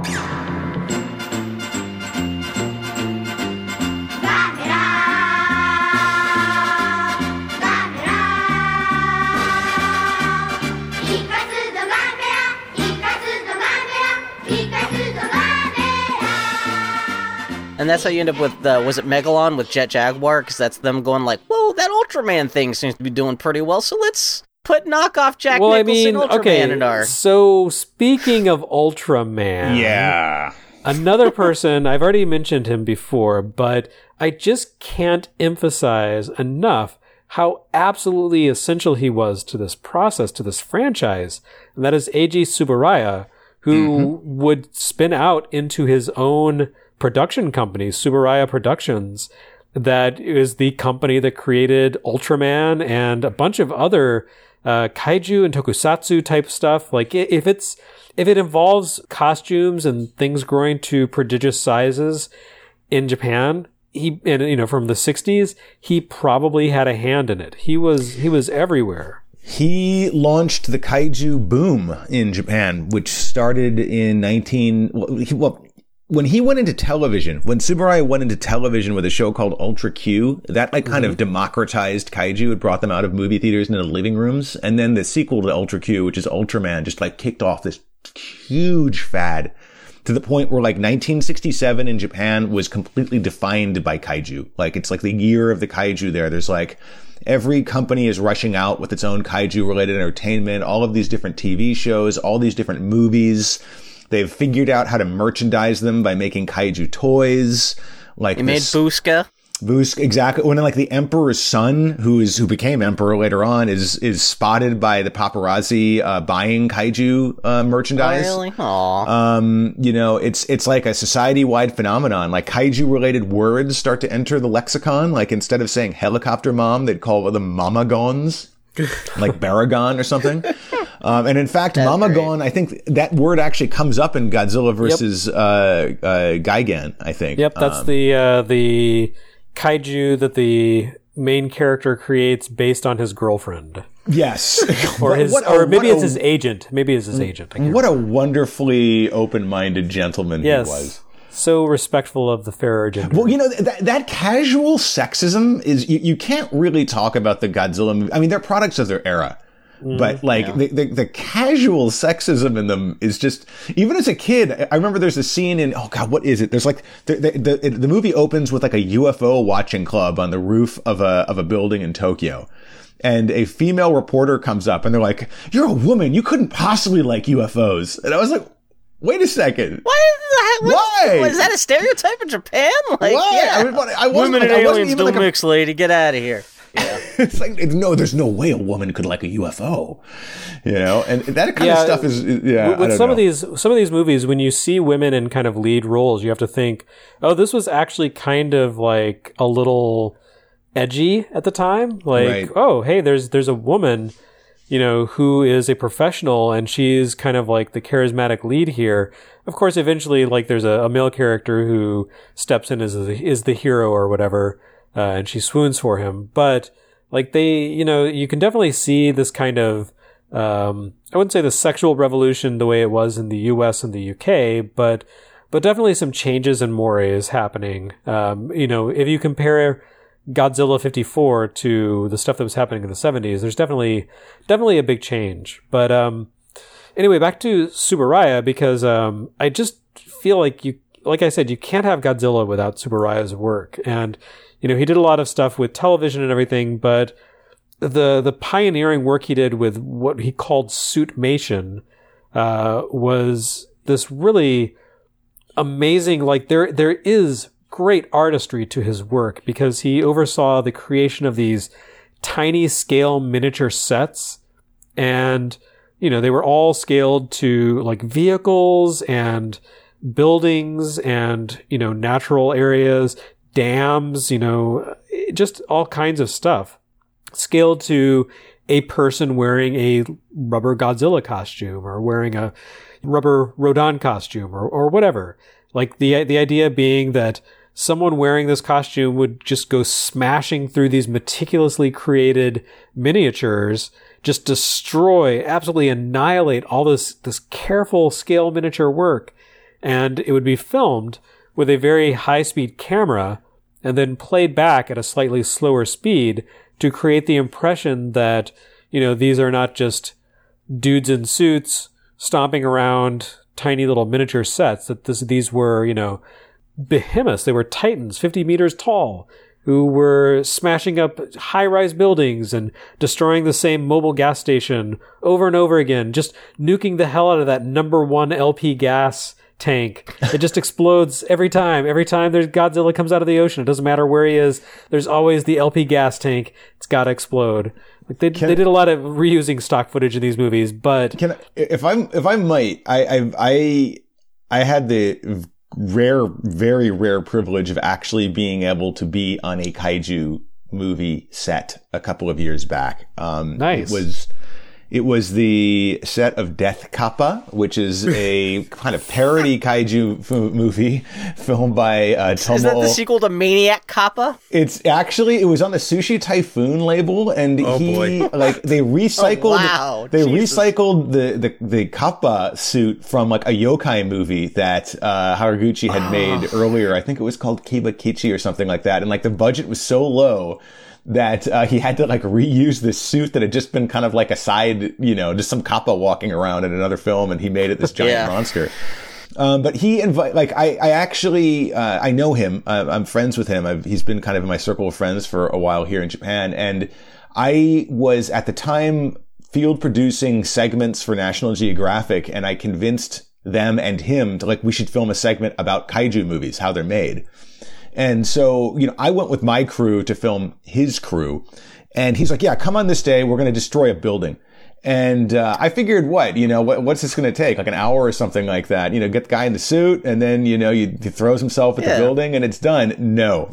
And that's how you end up with, uh, was it Megalon with Jet Jaguar? Because that's them going like, whoa, that Ultraman thing seems to be doing pretty well, so let's put knockoff Jack well, Nicholson I mean, Ultraman okay, in our... So, speaking of Ultraman... Yeah. Another person, I've already mentioned him before, but I just can't emphasize enough how absolutely essential he was to this process, to this franchise, and that is Eiji Tsuburaya, who mm-hmm. would spin out into his own production company, Tsuburaya Productions, that is the company that created Ultraman and a bunch of other uh, kaiju and tokusatsu type stuff. Like if it's if it involves costumes and things growing to prodigious sizes in Japan, he and you know from the sixties, he probably had a hand in it. He was he was everywhere. He launched the kaiju boom in Japan, which started in nineteen. Well, he, well when he went into television, when Tsuburaya went into television with a show called Ultra Q, that like kind mm-hmm. of democratized kaiju. It brought them out of movie theaters into living rooms. And then the sequel to Ultra Q, which is Ultraman, just like kicked off this huge fad to the point where like nineteen sixty-seven in Japan was completely defined by kaiju. Like it's like the year of the kaiju there. There's like every company is rushing out with its own kaiju related entertainment, all of these different T V shows, all these different movies. They've figured out how to merchandise them by making kaiju toys. Like they made Booska. Boosk, exactly. When like the emperor's son, who is who became emperor later on, is is spotted by the paparazzi uh, buying kaiju uh, merchandise. Oh, really? Aww. Um, you know, it's it's like a society-wide phenomenon. Like kaiju-related words start to enter the lexicon. Like instead of saying helicopter mom, they'd call them mamagons, like Baragon or something. Um, and in fact, That's Mamagon, great. I think that word actually comes up in Godzilla versus yep. uh, uh, Gigan, I think. Yep, that's um, the uh, the kaiju that the main character creates based on his girlfriend. Yes. or his, what, or maybe it's a, his agent. Maybe it's his agent. What remember. a wonderfully open-minded gentleman yes. he was. So respectful of the fairer gender. Well, you know, that, that casual sexism is, you, you can't really talk about the Godzilla movie. I mean, they're products of their era. Mm, but like yeah. the, the the casual sexism in them is just, even as a kid, I remember there's a scene in, oh God, what is it? There's like, the, the, the, the movie opens with like a U F O watching club on the roof of a, of a building in Tokyo. And a female reporter comes up and they're like, you're a woman. You couldn't possibly like U F Os. And I was like, wait a second. Why? What, Why? What, is that a stereotype in Japan? Like, Why? yeah. I mean, I wasn't, Women like, and I wasn't aliens even don't like mix, a, lady. Get out of here. Yeah. It's like, no, there's no way a woman could like a U F O, you know, and that kind yeah, of stuff is, yeah. With, with I don't some know. of these, some of these movies, when you see women in kind of lead roles, you have to think, oh, this was actually kind of like a little edgy at the time. Like, right. oh, hey, there's, there's a woman, you know, who is a professional and she's kind of like the charismatic lead here. Of course, eventually, like there's a, a male character who steps in as the, is the hero or whatever. Uh, and she swoons for him. But, like, they, you know, you can definitely see this kind of, um, I wouldn't say the sexual revolution the way it was in the U S and the U K, but, but definitely some changes in mores happening. Um, you know, if you compare Godzilla fifty-four to the stuff that was happening in the seventies, there's definitely, definitely a big change. But, um, anyway, back to Tsuburaya, because, um, I just feel like you, like I said, you can't have Godzilla without Tsuburaya's work. And, you know, he did a lot of stuff with television and everything, but the the pioneering work he did with what he called suitmation uh, was this really amazing. Like there there is great artistry to his work because he oversaw the creation of these tiny scale miniature sets, and you know they were all scaled to like vehicles and buildings and you know natural areas. Dams, you know, just all kinds of stuff scaled to a person wearing a rubber Godzilla costume or wearing a rubber Rodan costume or, or whatever. Like the, the idea being that someone wearing this costume would just go smashing through these meticulously created miniatures, just destroy, absolutely annihilate all this, this careful scale miniature work. And it would be filmed with a very high speed camera and then played back at a slightly slower speed to create the impression that, you know, these are not just dudes in suits stomping around tiny little miniature sets, that this, these were, you know, behemoths. They were titans, fifty meters tall, who were smashing up high-rise buildings and destroying the same mobile gas station over and over again, just nuking the hell out of that number one L P gas tank. It just explodes every time. Every time there's Godzilla comes out of the ocean, it doesn't matter where he is. There's always the L P gas tank. It's got to explode. Like they Can, they did a lot of reusing stock footage in these movies, but can I, if I'm if I might, I I I, I had the rare, very rare privilege of actually being able to be on a kaiju movie set a couple of years back. Um, nice. It was. It was the set of Death Kappa, which is a kind of parody kaiju f- movie filmed by uh, Tomo. Is that the sequel to Maniac Kappa? It's actually, it was on the Sushi Typhoon label, and oh, he, boy. like, they recycled, oh, wow. they Jesus. recycled the, the, the Kappa suit from, like, a yokai movie that, uh, Haraguchi had oh. made earlier. I think it was called Kiba Kichi or something like that. And, like, the budget was so low that uh, he had to like reuse this suit that had just been kind of like a side, you know, just some kappa walking around in another film, and he made it this giant yeah. monster. Um, but he invite, like, I, I actually, uh, I know him. Uh, I'm friends with him. I've, he's been kind of in my circle of friends for a while here in Japan. And I was at the time field producing segments for National Geographic, and I convinced them and him to like, we should film a segment about kaiju movies, how they're made. And so, you know, I went with my crew to film his crew. And he's like, yeah, come on this day. We're going to destroy a building. And uh, I figured, what, you know, what, what's this going to take? Like an hour or something like that. You know, get the guy in the suit, and then, you know, you, he throws himself at yeah. the building, and it's done. No,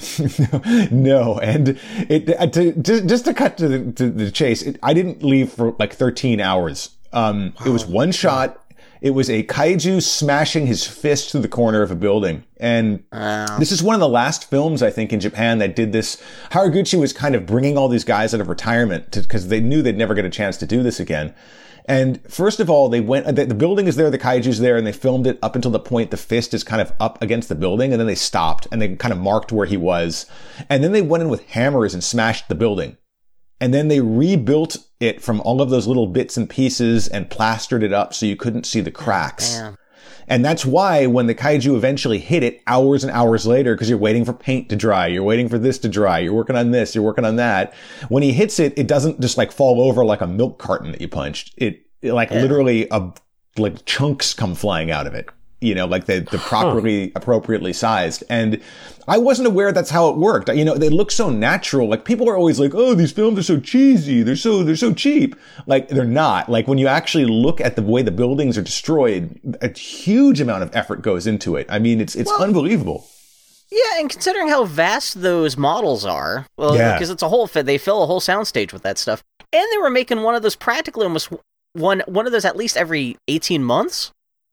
no. And it to, to, just to cut to the, to the chase, it, I didn't leave for like thirteen hours. Um, wow. It was one shot. It was a kaiju smashing his fist through the corner of a building. And uh. this is one of the last films, I think, in Japan that did this. Haraguchi was kind of bringing all these guys out of retirement because they knew they'd never get a chance to do this again. And first of all, they went, the, the building is there, the kaiju's there, and they filmed it up until the point the fist is kind of up against the building, and then they stopped and they kind of marked where he was. And then they went in with hammers and smashed the building. And then they rebuilt it from all of those little bits and pieces and plastered it up so you couldn't see the cracks. Oh, and that's why when the kaiju eventually hit it hours and hours later, because you're waiting for paint to dry, you're waiting for this to dry, you're working on this, you're working on that. When he hits it, it doesn't just like fall over like a milk carton that you punched. It, it like yeah. literally a, like chunks come flying out of it. You know, like the, the properly, huh. appropriately sized. And I wasn't aware that's how it worked. You know, they look so natural. Like people are always like, oh, these films are so cheesy. They're so, they're so cheap. Like they're not. Like when you actually look at the way the buildings are destroyed, a huge amount of effort goes into it. I mean, it's, it's well, unbelievable. Yeah. And considering how vast those models are, well, yeah. because it's a whole fit, they fill a whole soundstage with that stuff. And they were making one of those practically almost one, one of those at least every eighteen months.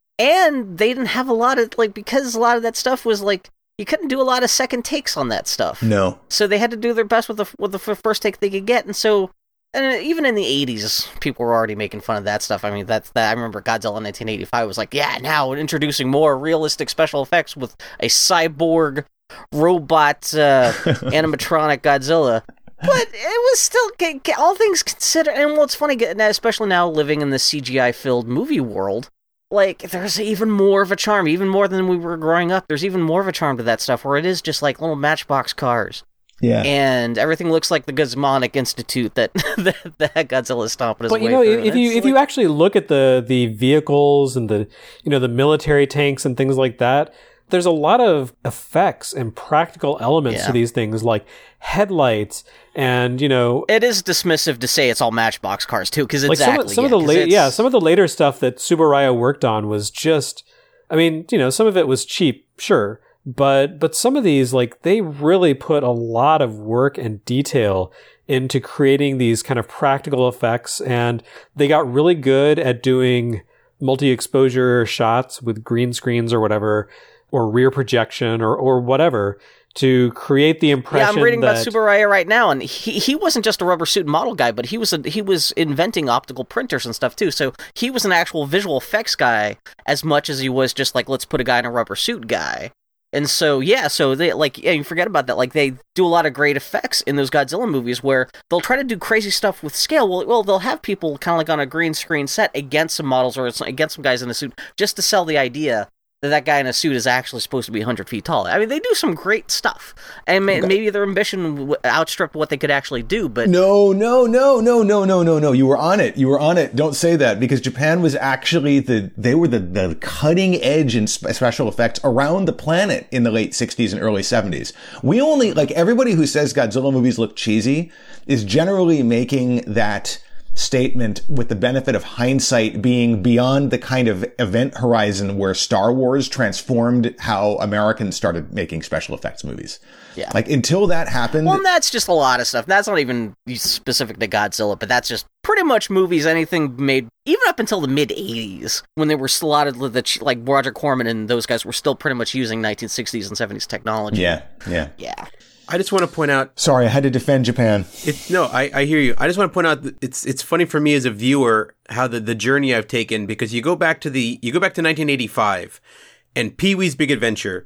And they didn't have a lot of, like, because a lot of that stuff was, like, you couldn't do a lot of second takes on that stuff. No. So they had to do their best with the with the first take they could get. And so, and even in the eighties, people were already making fun of that stuff. I mean, that's that. I remember Godzilla nineteen eighty-five was like, yeah, now introducing more realistic special effects with a cyborg robot uh, animatronic Godzilla. But it was still, all things considered, and what's funny, especially now living in the C G I-filled movie world, like, there's even more of a charm, even more than we were growing up. There's even more of a charm to that stuff, where it is just like little Matchbox cars. Yeah. And everything looks like the Gizmonic Institute that, that, that Godzilla's stomping his but, way you know, through. if you, if like... you actually look at the, the vehicles and the, you know, the military tanks and things like that, there's a lot of effects and practical elements yeah. to these things, like headlights and, you know... It is dismissive to say it's all Matchbox cars, too, because like exactly... Some of, some yeah, of the la- yeah, some of the later stuff that Tsuburaya worked on was just... I mean, you know, some of it was cheap, sure, but but some of these, like, they really put a lot of work and detail into creating these kind of practical effects, and they got really good at doing multi-exposure shots with green screens or whatever, or rear projection or, or whatever to create the impression. Yeah, I'm reading that... about Tsuburaya right now, and he he wasn't just a rubber suit model guy, but he was a, he was inventing optical printers and stuff too. So he was an actual visual effects guy as much as he was just like, let's put a guy in a rubber suit guy. And so yeah, so they like yeah, you forget about that. Like they do a lot of great effects in those Godzilla movies where they'll try to do crazy stuff with scale. Well, well, they'll have people kind of like on a green screen set against some models or against some guys in a suit just to sell the idea that that guy in a suit is actually supposed to be one hundred feet tall. I mean, they do some great stuff. And may- maybe their ambition outstripped what they could actually do, but... No, no, no, no, no, no, no, no. You were on it. You were on it. Don't say that, because Japan was actually the... They were the, the cutting edge in sp- special effects around the planet in the late sixties and early seventies. We only... Like, everybody who says Godzilla movies look cheesy is generally making that statement with the benefit of hindsight being beyond the kind of event horizon where Star Wars transformed how Americans started making special effects movies. Yeah. Like, until that happened... Well, and that's just a lot of stuff. That's not even specific to Godzilla, but that's just pretty much movies, anything made, even up until the mid-eighties, when they were still a lot of the, like, Roger Corman and those guys were still pretty much using nineteen sixties and seventies technology. Yeah, yeah. Yeah. I just want to point out... Sorry, I had to defend Japan. It, no, I, I hear you. I just want to point out that it's it's funny for me as a viewer how the, the journey I've taken, because you go back to the you go back to nineteen eighty-five and Pee-wee's Big Adventure.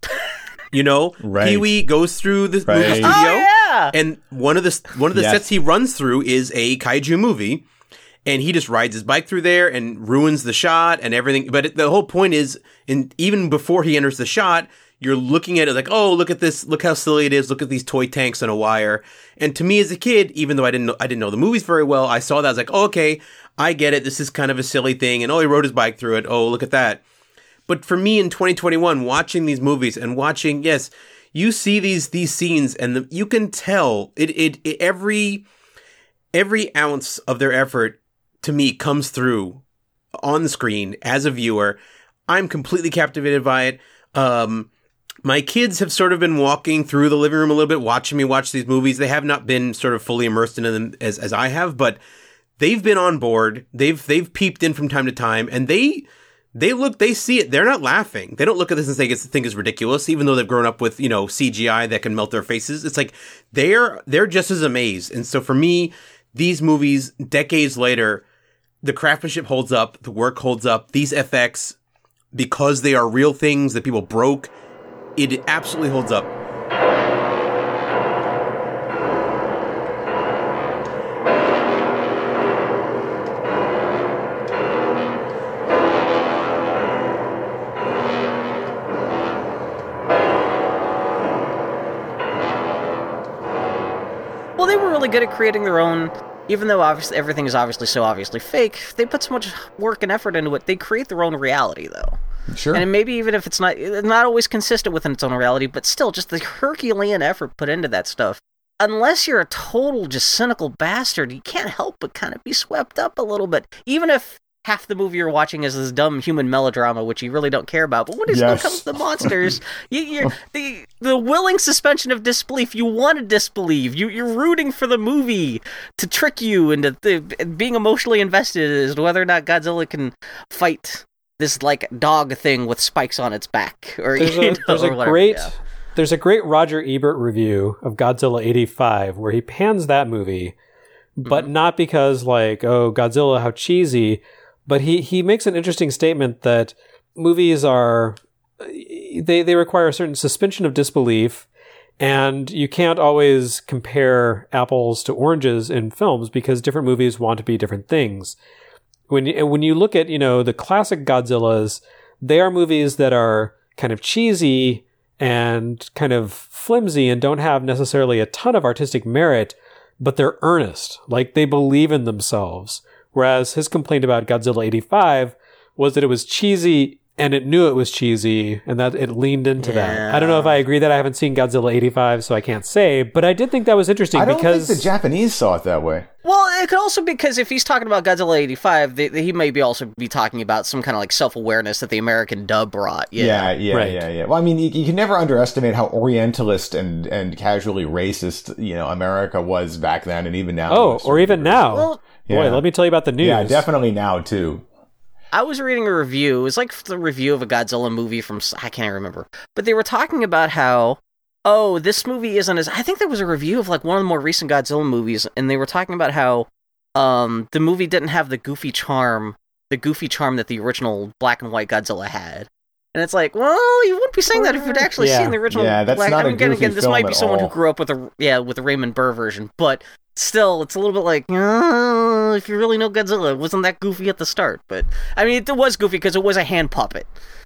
You know, right. Pee-wee goes through the right. movie studio, oh, yeah. and one of the one of the yes. sets he runs through is a kaiju movie, and he just rides his bike through there and ruins the shot and everything. But it, the whole point is, in even before he enters the shot, you're looking at it like, oh, look at this, look how silly it is, look at these toy tanks on a wire. And to me as a kid, even though I didn't know, I didn't know the movies very well, I saw that, I was like, oh, okay, I get it, this is kind of a silly thing, and oh, he rode his bike through it, oh, look at that. But for me in twenty twenty-one, watching these movies and watching, yes, you see these these scenes, and the, you can tell it, it. It every every ounce of their effort to me comes through on the screen as a viewer. I'm completely captivated by it. Um, my kids have sort of been walking through the living room a little bit, watching me watch these movies. They have not been sort of fully immersed in them as as I have, but they've been on board. They've they've peeped in from time to time, and they. They look, they see it. They're not laughing. They don't look at this and say it's the thing is ridiculous, even though they've grown up with, you know, C G I that can melt their faces. It's like they're they're just as amazed. And so for me, these movies, decades later, the craftsmanship holds up, the work holds up. These F X, because they are real things that people broke, it absolutely holds up. Well, they were really good at creating their own, even though obviously everything is obviously so obviously fake, they put so much work and effort into it, they create their own reality, though. Sure. And maybe even if it's not it's not always consistent with its own reality, but still, just the Herculean effort put into that stuff. Unless you're a total, just cynical bastard, you can't help but kind of be swept up a little bit. Even if half the movie you're watching is this dumb human melodrama, which you really don't care about. But when it Yes. comes to the monsters, you, you're the the willing suspension of disbelief. You want to disbelieve. You you're rooting for the movie to trick you into the, being emotionally invested as to whether or not Godzilla can fight this like dog thing with spikes on its back. Or There's you a, know, there's or a whatever, great yeah. there's a great Roger Ebert review of Godzilla eighty-five where he pans that movie, but Mm-hmm. not because like, oh, Godzilla, how cheesy. But he, he makes an interesting statement that movies are, they, they require a certain suspension of disbelief, and you can't always compare apples to oranges in films because different movies want to be different things. When you, when you look at, you know, the classic Godzillas, they are movies that are kind of cheesy and kind of flimsy and don't have necessarily a ton of artistic merit, but they're earnest. Like, they believe in themselves. Whereas his complaint about Godzilla eighty-five was that it was cheesy and it knew it was cheesy and that it leaned into Yeah. that. I don't know if I agree that I haven't seen Godzilla eighty-five, so I can't say, but I did think that was interesting I don't because think the Japanese saw it that way. Well, it could also be because if he's talking about Godzilla eighty-five, they, they, he may be also be talking about some kind of like self-awareness that the American dub brought. Yeah, Yeah, yeah, Right. yeah, yeah. Well, I mean, you, you can never underestimate how Orientalist and, and casually racist, you know, America was back then and even now. oh, or even now. Well, Boy, Yeah. let me tell you about the news. Yeah, definitely now, too. I was reading a review. It was like the review of a Godzilla movie from, I can't remember. But they were talking about how, oh, this movie isn't as, I think there was a review of like one of the more recent Godzilla movies, and they were talking about how um, the movie didn't have the goofy charm, the goofy charm that the original black and white Godzilla had. And it's like, well, you wouldn't be saying that if you'd actually Yeah. seen the original. Yeah, that's black, not I mean, a again, goofy again, this film might be at someone all. who grew up with a yeah with the Raymond Burr version, but still, it's a little bit like, uh, if you really know Godzilla, it wasn't that goofy at the start. But I mean, it was goofy because it was a hand puppet.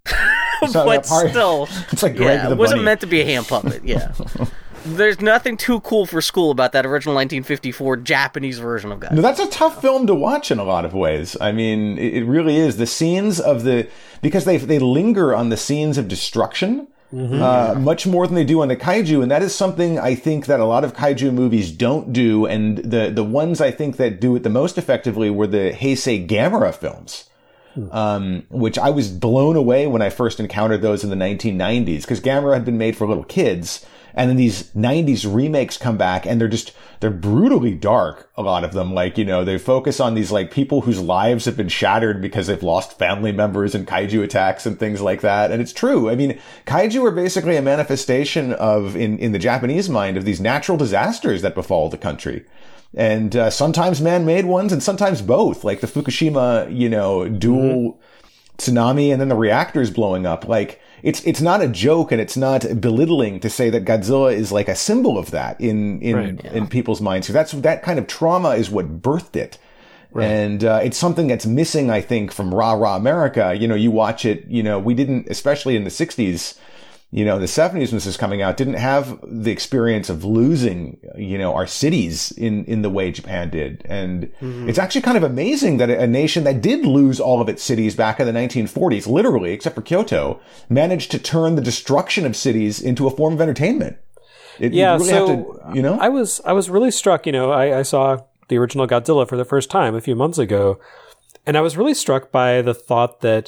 So, but yeah, part- still, It's like Greg yeah, the it wasn't Bunny. meant to be a hand puppet. Yeah. There's nothing too cool for school about that original nineteen fifty-four Japanese version of Godzilla. No, that's a tough film to watch in a lot of ways. I mean, it, it really is. The scenes of the, because they they linger on the scenes of destruction uh, much more than they do on the kaiju, and that is something I think that a lot of kaiju movies don't do. And the the ones I think that do it the most effectively were the Heisei Gamera films. Um, which I was blown away when I first encountered those in the nineteen nineties, because Gamera had been made for little kids. And then these nineties remakes come back and they're just, they're brutally dark, a lot of them. Like, you know, they focus on these like people whose lives have been shattered because they've lost family members in kaiju attacks and things like that. And it's true. I mean, kaiju are basically a manifestation of, in, in the Japanese mind, of these natural disasters that befall the country. And uh, sometimes man-made ones and sometimes both, like the Fukushima, you know, dual tsunami and then the reactors blowing up. Like, it's it's not a joke and it's not belittling to say that Godzilla is like a symbol of that in in, Right, yeah. in people's minds. So that's that kind of trauma is what birthed it. Right. And uh, it's something that's missing, I think, from Rah Rah America. You know, you watch it, you know, we didn't, especially in the sixties, you know, the seventies when this is coming out didn't have the experience of losing, you know, our cities in, in the way Japan did. And mm-hmm. it's actually kind of amazing that a nation that did lose all of its cities back in the nineteen forties, literally, except for Kyoto, managed to turn the destruction of cities into a form of entertainment. It, yeah, you really so have to, you know? I was, I was really struck, you know, I, I saw the original Godzilla for the first time a few months ago, and I was really struck by the thought that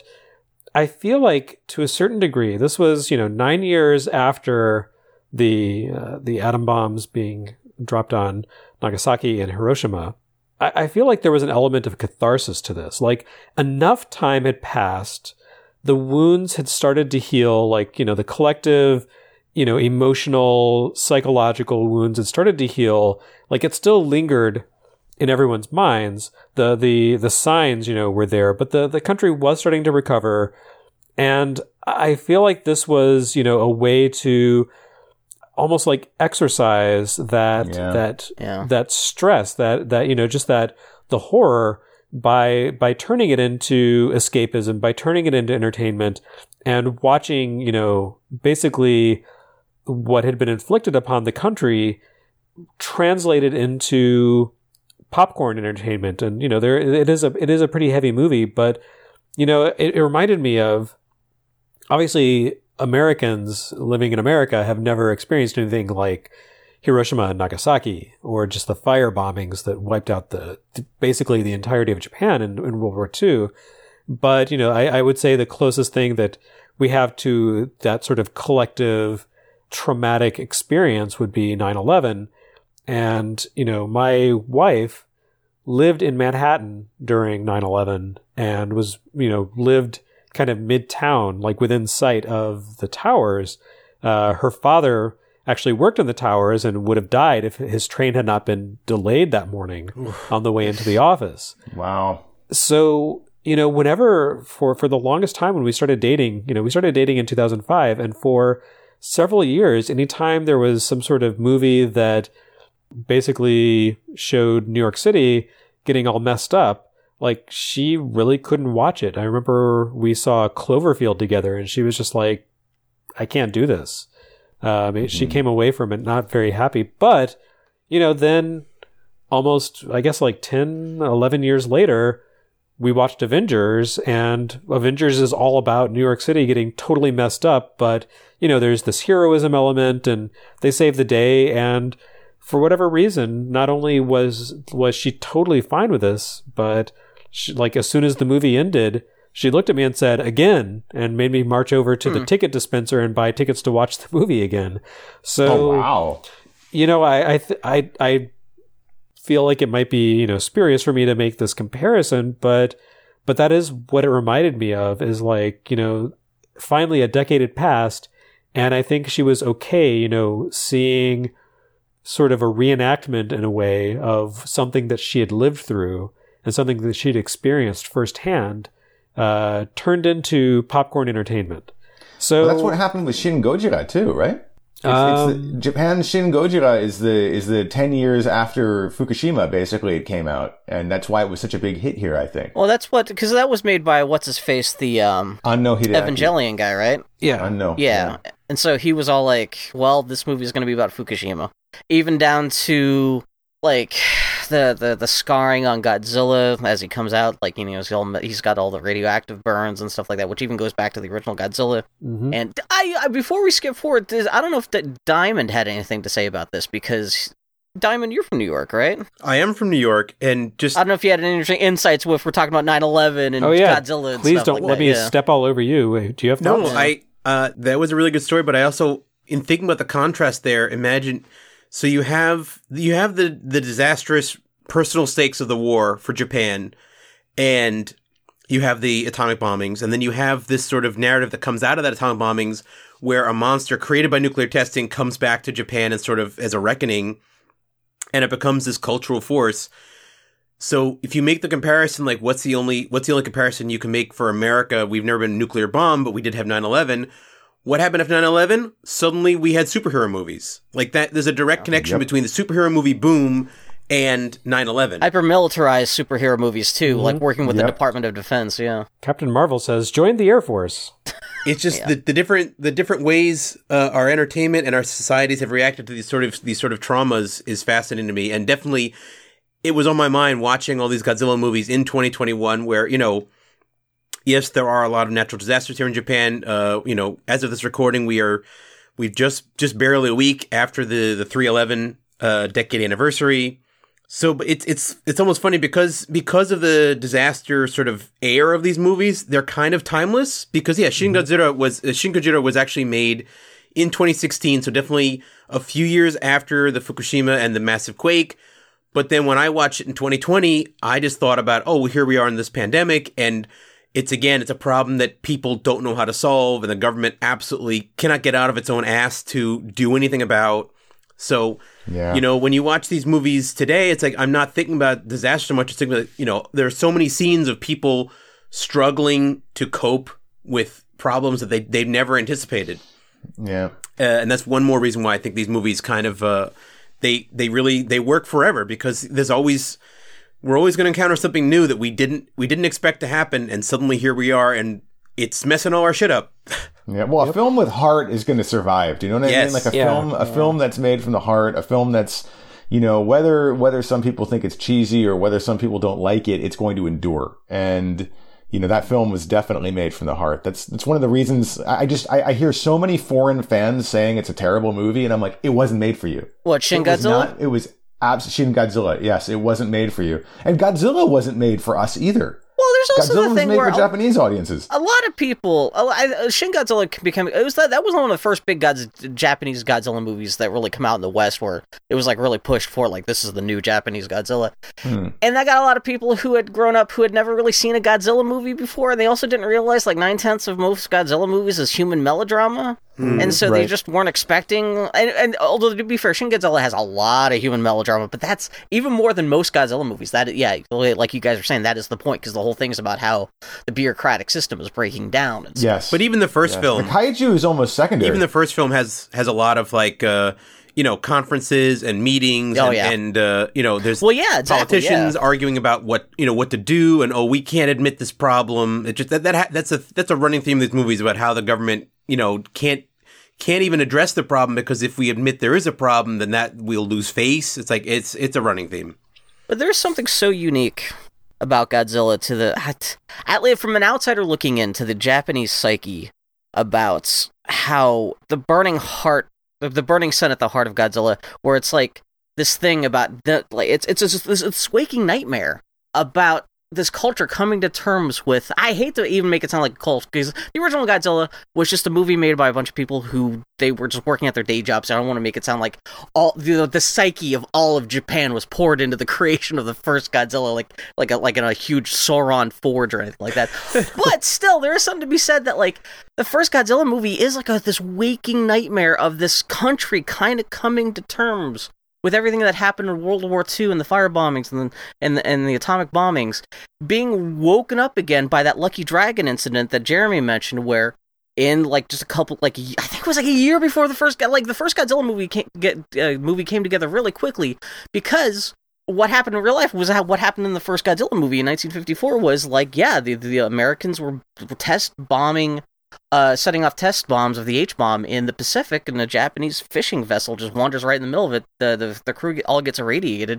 I feel like, to a certain degree, this was, you know, nine years after the uh, the atom bombs being dropped on Nagasaki and Hiroshima. I, I feel like there was an element of catharsis to this. Like, enough time had passed, the wounds had started to heal, like, you know, the collective, you know, emotional, psychological wounds had started to heal. Like, it still lingered in everyone's minds. The, the, the signs, you know, were there, but the, the country was starting to recover. And I feel like this was, you know, a way to almost like exercise that, Yeah. that, Yeah. that stress, that, that, you know, just that the horror by, by turning it into escapism, by turning it into entertainment and watching, you know, basically what had been inflicted upon the country translated into popcorn entertainment. And, you know, there, it is a, it is a pretty heavy movie, but, you know, it, it reminded me of, obviously, Americans living in America have never experienced anything like Hiroshima and Nagasaki, or just the fire bombings that wiped out the, basically the entirety of Japan in, in World War Two. But, you know, I, I would say the closest thing that we have to that sort of collective traumatic experience would be nine eleven. And, you know, my wife lived in Manhattan during nine eleven and was, you know, lived kind of midtown, like within sight of the towers. Uh, her father actually worked in the towers and would have died if his train had not been delayed that morning on the way into the office. Wow. So, you know, whenever, for, for the longest time when we started dating, you know, we started dating in two thousand five, and for several years, anytime there was some sort of movie that basically showed New York City getting all messed up, like, she really couldn't watch it. I remember we saw Cloverfield together, and she was just like, I can't do this. Um, mm-hmm. She came away from it not very happy. But, you know, then almost, I guess, like ten, eleven years later, we watched Avengers, and Avengers is all about New York City getting totally messed up. But, you know, there's this heroism element, and they save the day. And for whatever reason, not only was was she totally fine with this, but she, like, as soon as the movie ended, she looked at me and said, again, and made me march over to hmm. the ticket dispenser and buy tickets to watch the movie again. So, oh, wow. You know, I I th- I, I feel like it might be, you know, spurious for me to make this comparison, but but that is what it reminded me of, is like, you know, finally a decade had passed, and I think she was okay, you know, seeing sort of a reenactment in a way of something that she had lived through and something that she'd experienced firsthand, uh, turned into popcorn entertainment. So well, that's what happened with Shin Gojira too, right? It's, um, it's the, Japan's Shin Gojira is the is the ten years after Fukushima. Basically, it came out, and that's why it was such a big hit here, I think. Well, that's what, because that was made by what's his face, the um, Anno Hideaki. Evangelion guy, right? Yeah, Anno. Yeah. yeah, and so he was all like, "Well, this movie is going to be about Fukushima," even down to like the, the the scarring on Godzilla as he comes out. Like, you know, he's, all, he's got all the radioactive burns and stuff like that, which even goes back to the original Godzilla. Mm-hmm. And I, I before we skip forward, I don't know if the Diamond had anything to say about this, because Diamond, you're from New York, right? I am from New York, and just I don't know if you had any interesting insights with we're talking about nine eleven and oh, yeah. Godzilla. And Please stuff don't like let that. me yeah. step all over you. Do you have no, thoughts? I uh, that was a really good story, but I also, in thinking about the contrast there, imagine. So you have you have the, the disastrous personal stakes of the war for Japan, and you have the atomic bombings, and then you have this sort of narrative that comes out of that atomic bombings where a monster created by nuclear testing comes back to Japan and sort of as a reckoning, and it becomes this cultural force. So if you make the comparison, like what's the only what's the only comparison you can make for America? We've never been a nuclear bomb, but we did have nine eleven. What happened after nine eleven? Suddenly we had superhero movies. Like that, there's a direct connection yep. between the superhero movie boom and nine eleven. Hyper-militarized superhero movies, too, mm-hmm. like working with yep. the Department of Defense, yeah. Captain Marvel says, join the Air Force. It's just Yeah. the, the different the different ways uh, our entertainment and our societies have reacted to these sort of these sort of traumas is fascinating to me, and definitely it was on my mind watching all these Godzilla movies in twenty twenty-one, where you know, yes, there are a lot of natural disasters here in Japan. Uh, you know, as of this recording, we are we've just just barely a week after the the three eleven uh, decade anniversary. So but it's it's it's almost funny because because of the disaster sort of air of these movies, they're kind of timeless. Because yeah, Shin Godzilla was uh, Shin Godzilla was actually made in twenty sixteen, so definitely a few years after the Fukushima and the massive quake. But then when I watched it in twenty twenty, I just thought about, oh, well, here we are in this pandemic, and it's again, it's a problem that people don't know how to solve, and the government absolutely cannot get out of its own ass to do anything about. So, Yeah. you know, when you watch these movies today, it's like I'm not thinking about disaster so much. It's thinking about, you know, there are so many scenes of people struggling to cope with problems that they, they've never anticipated. Yeah. Uh, and that's one more reason why I think these movies kind of, uh, they, they really, they work forever, because there's always, we're always going to encounter something new that we didn't, we didn't expect to happen. And suddenly here we are, and it's messing all our shit up. Yeah, well, a film with heart is going to survive. Do you know what I Yes. mean? Like a Yeah. film, a film that's made from the heart, a film that's, you know, whether whether some people think it's cheesy or whether some people don't like it, it's going to endure. And you know, that film was definitely made from the heart. That's that's one of the reasons. I I just I, I hear so many foreign fans saying it's a terrible movie, and I'm like, it wasn't made for you. What, Shin It was Godzilla? not- It was abs- Shin Godzilla. Yes, it wasn't made for you, and Godzilla wasn't made for us either. Well, there's also Godzilla the was thing made where for Japanese audiences. a lot of people, oh, I, uh, Shin Godzilla became, it was that, that was one of the first big Godz, Japanese Godzilla movies that really come out in the West, where it was like really pushed for, like, this is the new Japanese Godzilla. Hmm. And that got a lot of people who had grown up who had never really seen a Godzilla movie before, and they also didn't realize like nine tenths of most Godzilla movies is human melodrama. And so they right. just weren't expecting, and, and although to be fair, Shin Godzilla has a lot of human melodrama, but that's even more than most Godzilla movies. That, yeah, like you guys are saying, that is the point, because the whole thing is about how the bureaucratic system is breaking down. And stuff. Yes, But even the first Yes. film, the kaiju is almost secondary. even the first film has has a lot of like uh you know conferences and meetings Oh, and, yeah. and uh you know there's Well, yeah, exactly, politicians yeah. arguing about what you know what to do, and oh, we can't admit this problem. It just that, that ha- that's a that's a running theme of these movies about how the government you know can't can't even address the problem, because if we admit there is a problem, then that we'll lose face. It's like it's it's a running theme. But there's something so unique about Godzilla to the, at, at least from an outsider looking into the Japanese psyche, about how the burning heart, the the burning sun at the heart of Godzilla, where it's like this thing about the, like it's it's it's this it's waking nightmare about this culture coming to terms with, I hate to even make it sound like a cult, because the original Godzilla was just a movie made by a bunch of people who they were just working at their day jobs. I don't want to make it sound like all the the psyche of all of Japan was poured into the creation of the first Godzilla, like like a, like in a huge Sauron forge or anything like that. But still, there is something to be said that like the first Godzilla movie is like a, this waking nightmare of this country kind of coming to terms with everything that happened in World War Two and the fire bombings and the, and, the, and the atomic bombings, being woken up again by that Lucky Dragon incident that Jeremy mentioned, where in like just a couple, like I think it was like a year before the first, like the first Godzilla movie came, get, uh, movie came together really quickly, because what happened in real life was how, what happened in the first Godzilla movie in nineteen fifty-four was like, yeah, the, the Americans were test bombing Uh, setting off test bombs of the H-bomb in the Pacific, and a Japanese fishing vessel just wanders right in the middle of it. The, the, the crew all gets irradiated.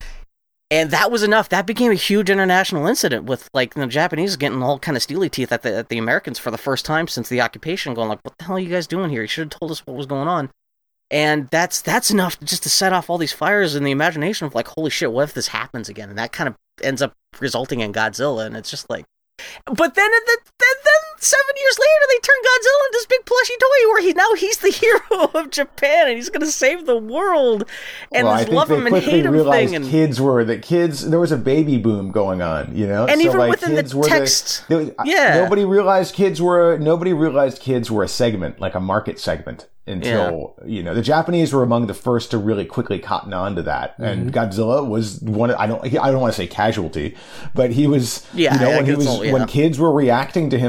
And that was enough. That became a huge international incident, with like the Japanese getting all kind of steely teeth at the, at the Americans for the first time since the occupation, going like, what the hell are you guys doing here? You should have told us what was going on. And that's that's enough just to set off all these fires in the imagination of like, holy shit, what if this happens again? And that kind of ends up resulting in Godzilla, and it's just like, but then, then, then, then seven years later, they turn Godzilla into this big plushy toy where he now he's the hero of Japan, and he's going to save the world. And well, I this think love they him and quickly hate him realized thing. And, kids were that kids. There was a baby boom going on, you know. And so, even like, within the kids were text, there was- yeah. nobody realized kids were. Nobody realized kids were a segment, like a market segment, until you know the Japanese were among the first to really quickly cotton on to that. Mm-hmm. And Godzilla was one. Of, I don't. I don't want to say casualty, but he was. Yeah, you know, I when he guess was so, yeah. when kids were reacting to him so strong.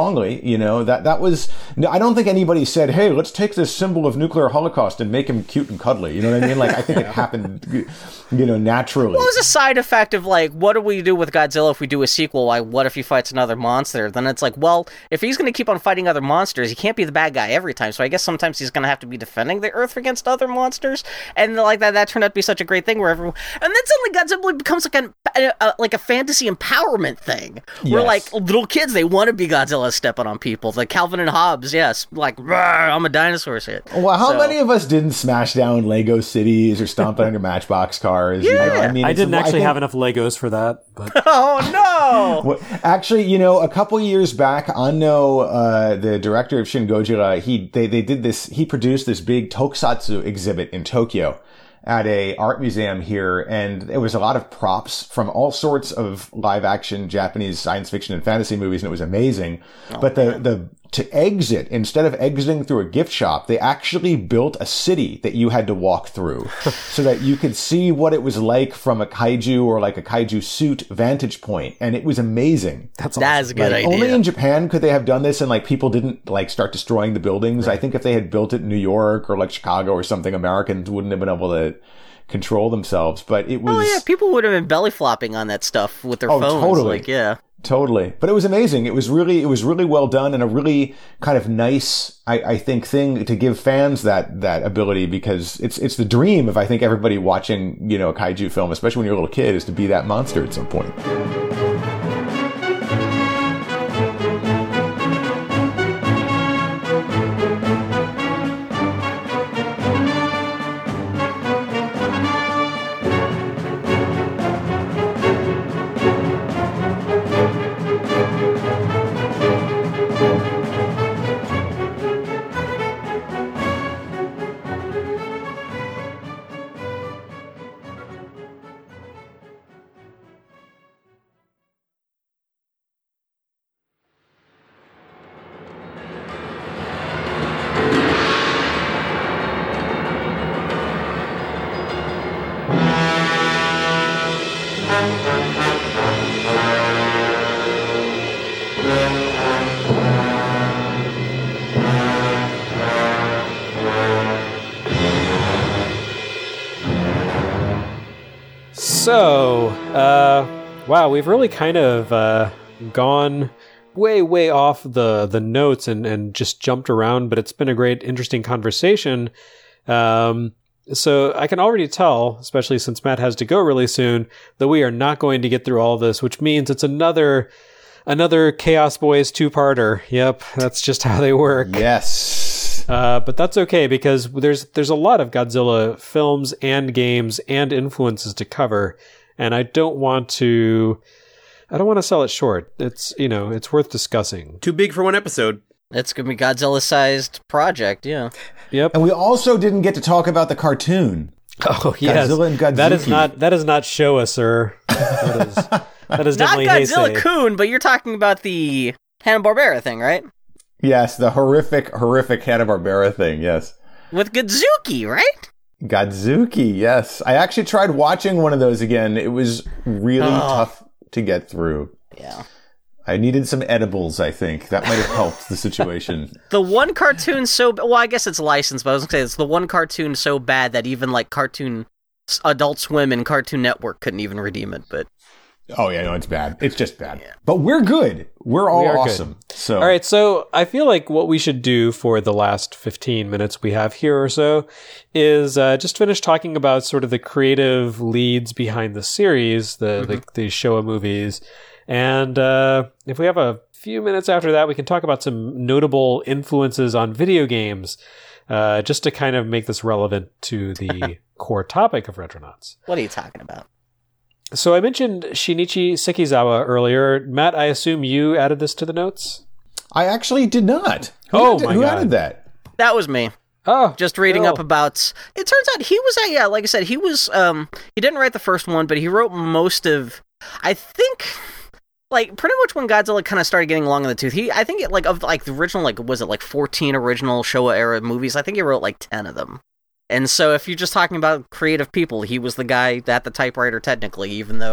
strongly. You know, that, that was, I don't think anybody said, hey, let's take this symbol of nuclear holocaust and make him cute and cuddly. You know what I mean? Like, I think it happened, you know, naturally. Well, it was a side effect of, like, what do we do with Godzilla if we do a sequel? Like, what if he fights another monster? Then it's like, well, if he's going to keep on fighting other monsters, he can't be the bad guy every time. So I guess sometimes he's going to have to be defending the Earth against other monsters. And like that, that turned out to be such a great thing where everyone, and then suddenly Godzilla becomes like a, a, a like a fantasy empowerment thing. Where Yes. like little kids, they want to be Godzilla stepping on people. Like Calvin and Hobbes, yes, like I'm a dinosaur shit. Well, how So- many of us didn't smash down Lego cities or stomp on your Matchbox cars? You know? Yeah. I mean, I it's- didn't actually think- have enough Legos for that, but Oh no! Well, actually, you know, a couple years back, Anno, uh, the director of Shin Gojira, he they they did this. He produced this big tokusatsu exhibit in Tokyo at a art museum here, and there was a lot of props from all sorts of live action Japanese science fiction and fantasy movies, and it was amazing. but the the to exit, instead of exiting through a gift shop, they actually built a city that you had to walk through so that you could see what it was like from a kaiju or like a kaiju suit vantage point. And it was amazing. that's That's a awesome. good Like, idea. only in Japan could they have done this and like people didn't like start destroying the buildings. I think if they had built it in New York or like Chicago or something, Americans wouldn't have been able to control themselves. But it was Oh yeah, people would have been belly flopping on that stuff with their Oh, phones. totally. Like, yeah. totally. But it was amazing. It was really, it was really well done and a really kind of nice, I, I think, thing to give fans that that ability because it's it's the dream of I think everybody watching you know a kaiju film, especially when you're a little kid, is to be that monster at some point. So, uh, wow, we've really kind of uh, gone way, way off the, the notes and, and just jumped around, but it's been a great, interesting conversation. Um, so I can already tell, especially since Matt has to go really soon, that we are not going to get through all this, which means it's another another Chaos Boys two-parter. Yep, that's just how they work. Yes. Uh, but that's okay because there's there's a lot of Godzilla films and games and influences to cover, and I don't want to I don't want to sell it short. It's you know it's worth discussing. Too big for one episode. It's gonna be Godzilla-sized project, yeah. Yep. And we also didn't get to talk about the cartoon. Oh yes. Godzilla and Godzuki. That is not that is not Showa, sir. That is that is Not definitely Godzilla Heisei. Kun, but you're talking about the Hanna-Barbera thing, right? Yes, the horrific, horrific Hanna-Barbera thing, yes. With Godzuki, right? Godzuki, yes. I actually tried watching one of those again. It was really Oh. tough to get through. Yeah. I needed some edibles, I think. That might have helped the situation. The one cartoon so well, I guess it's licensed, but I was gonna say it's the one cartoon so bad that even like Cartoon Adult Swim and Cartoon Network couldn't even redeem it. But Oh, yeah, no, it's bad. It's just bad. But we're good. We're all We are good. awesome. So, All right, so I feel like what we should do for the last fifteen minutes we have here or so is uh, just finish talking about sort of the creative leads behind the series, the the, the Showa movies. And uh, if we have a few minutes after that, we can talk about some notable influences on video games, uh, just to kind of make this relevant to the core topic of Retronauts. what are you talking about? So I mentioned Shinichi Sekizawa earlier. Matt, I assume you added this to the notes? I actually did not. Who Oh, added, my who God. added that? That was me. Oh, Just reading cool. up about. It turns out he was a yeah, like I said, he was. Um, he didn't write the first one, but he wrote most of. I think. Like pretty much when Godzilla kind of started getting long in the tooth, he I think it like of like the original like was it like fourteen original Showa era movies? I think he wrote like ten of them. And so if you're just talking about creative people, he was the guy at the typewriter technically, even though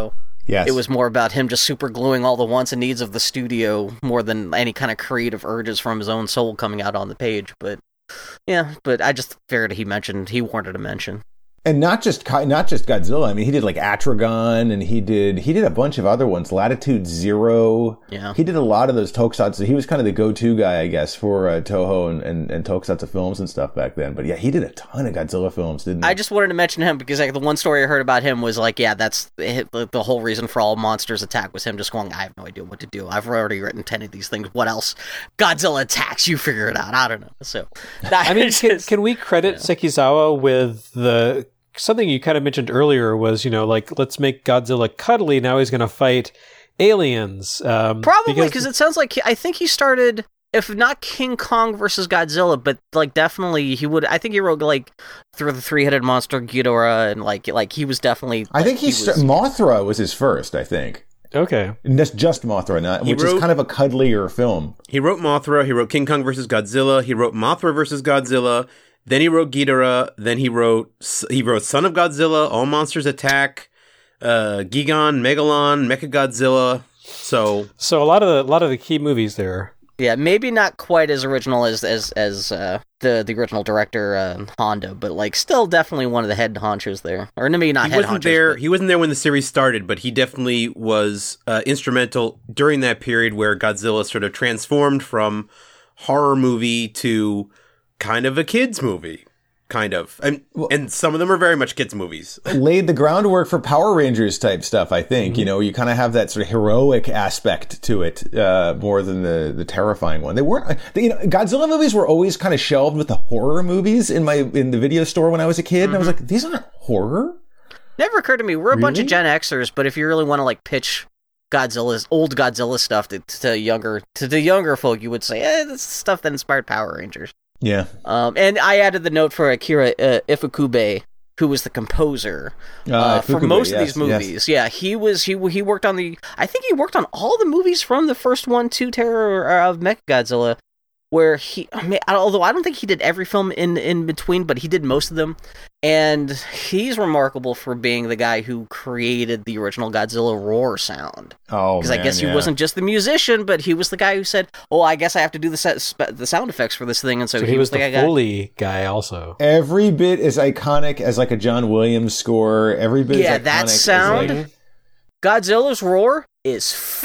Yes. It was more about him just super gluing all the wants and needs of the studio more than any kind of creative urges from his own soul coming out on the page. But yeah, but I just figured he mentioned, he wanted to mention. And not just not just Godzilla. I mean, he did like Atragon, and he did he did a bunch of other ones. Latitude Zero. Yeah. He did a lot of those tokusatsu. He was kind of the go-to guy, I guess, for uh, Toho and, and, and tokusatsu films and stuff back then. But yeah, he did a ton of Godzilla films, didn't he? I just wanted to mention him because like the one story I heard about him was like, yeah, that's the, the whole reason for All Monsters Attack was him just going, I have no idea what to do. I've already written ten of these things. What else? Godzilla attacks. You figure it out. I don't know. So, I mean, just, can, can we credit yeah. Sekizawa with the something you kind of mentioned earlier was, you know, like, let's make Godzilla cuddly. Now he's going to fight aliens. Um, Probably, because it sounds like, he, I think he started, if not King Kong versus Godzilla, but, like, definitely he would, I think he wrote, like, through the three-headed monster Ghidorah, and, like, like he was definitely... Like, I think he, he st- was, Mothra was his first, I think. Okay. And that's just Mothra, not, which wrote, is kind of a cuddlier film. He wrote Mothra, he wrote King Kong versus Godzilla, he wrote Mothra versus Godzilla, then he wrote Ghidorah. Then he wrote he wrote Son of Godzilla, All Monsters Attack, uh, Gigan, Megalon, Mechagodzilla. So, so a lot of the, a lot of the key movies there. Yeah, maybe not quite as original as as as uh, the the original director uh, Honda, but like still definitely one of the head honchos there. Or maybe not he head wasn't honchos. There, but... He wasn't there when the series started, but he definitely was uh, instrumental during that period where Godzilla sort of transformed from horror movie to kind of a kids movie, kind of, and well, and some of them are very much kids movies. Laid the groundwork for Power Rangers type stuff. I think mm-hmm. you know you kind of have that sort of heroic aspect to it uh, more than the the terrifying one. They weren't. They, you know, Godzilla movies were always kind of shelved with the horror movies in my in the video store when I was a kid, mm-hmm. and I was like, these aren't horror. Never occurred to me. We're a really? bunch of Gen Xers, but if you really want to like pitch Godzilla's old Godzilla stuff to, to younger to the younger folk, you would say, eh, this is stuff that inspired Power Rangers. Yeah. Um, and I added the note for Akira uh, Ifukube, who was the composer uh, uh, for most yes, of these movies. Yes. Yeah, he was he he worked on the. I think he worked on all the movies from the first one to Terror of Mechagodzilla, where he. I mean, although I don't think he did every film in in between, but he did most of them. And he's remarkable for being the guy who created the original Godzilla roar sound. Oh, because I guess he yeah. wasn't just the musician, but he was the guy who said, "Oh, I guess I have to do the set, the sound effects for this thing." And so, so he, he was, was the guy Foley guy, also. Every bit as iconic as like a John Williams score. Every bit, yeah, as iconic that sound. As like... Godzilla's roar is. F-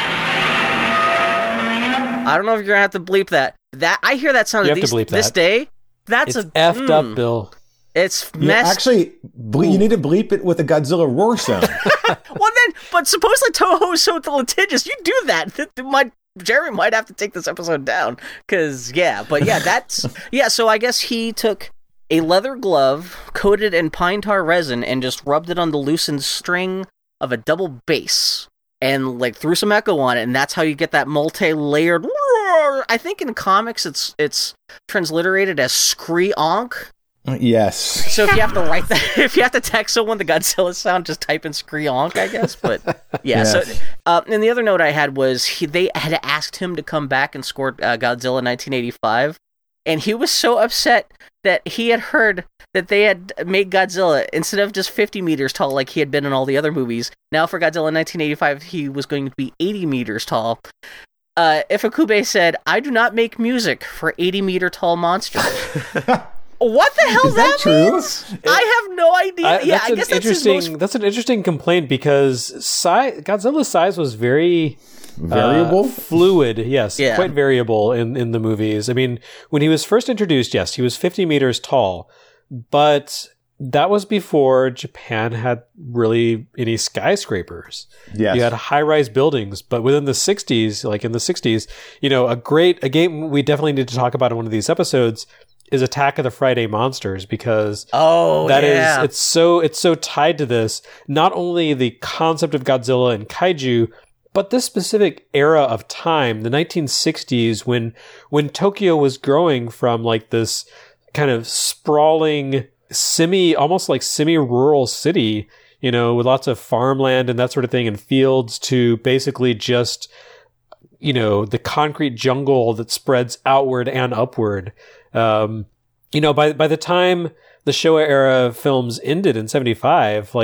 I don't know if you're gonna have to bleep that. That I hear that sound you at have these, to bleep that. this day. That's it's a effed mm, up, Bill. It's you messed. Actually, ble- you need to bleep it with a Godzilla roar sound. Well, then, but supposedly Toho is so litigious. You do that. Might Jeremy might have to take this episode down because yeah, but yeah, that's yeah. So I guess he took a leather glove coated in pine tar resin and just rubbed it on the loosened string of a double bass and like threw some echo on it, and that's how you get that multi-layered roar. I think in comics it's it's transliterated as scree-onk. Yes. So if you have to write that, if you have to text someone the Godzilla sound, just type in scree-onk, I guess. But yeah. Yes. So, uh, and the other note I had was he, they had asked him to come back and score uh, Godzilla nineteen eighty-five, and he was so upset that he had heard that they had made Godzilla instead of just fifty meters tall like he had been in all the other movies. Now for Godzilla nineteen eighty-five, he was going to be eighty meters tall. Uh, Ifukube said, "I do not make music for eighty meter tall monsters." What the hell Is that, that true? means? It, I have no idea. I, yeah, I guess that's his interesting. most... That's an interesting complaint because si- Godzilla's size was very variable, uh, fluid. Yes, yeah. quite variable in in the movies. I mean, when he was first introduced, yes, he was fifty meters tall, but that was before Japan had really any skyscrapers. Yes. You had high-rise buildings, but within the sixties, like in the sixties, you know, a great a game we definitely need to talk about in one of these episodes is Attack of the Friday Monsters, because oh that yeah. is it's so it's so tied to this, not only the concept of Godzilla and kaiju, but this specific era of time, the nineteen sixties, when when Tokyo was growing from like this kind of sprawling semi almost like semi-rural city, you know, with lots of farmland and that sort of thing and fields, to basically just, you know, the concrete jungle that spreads outward and upward. Um, you know, by by the time the Showa era films ended in seventy-five, like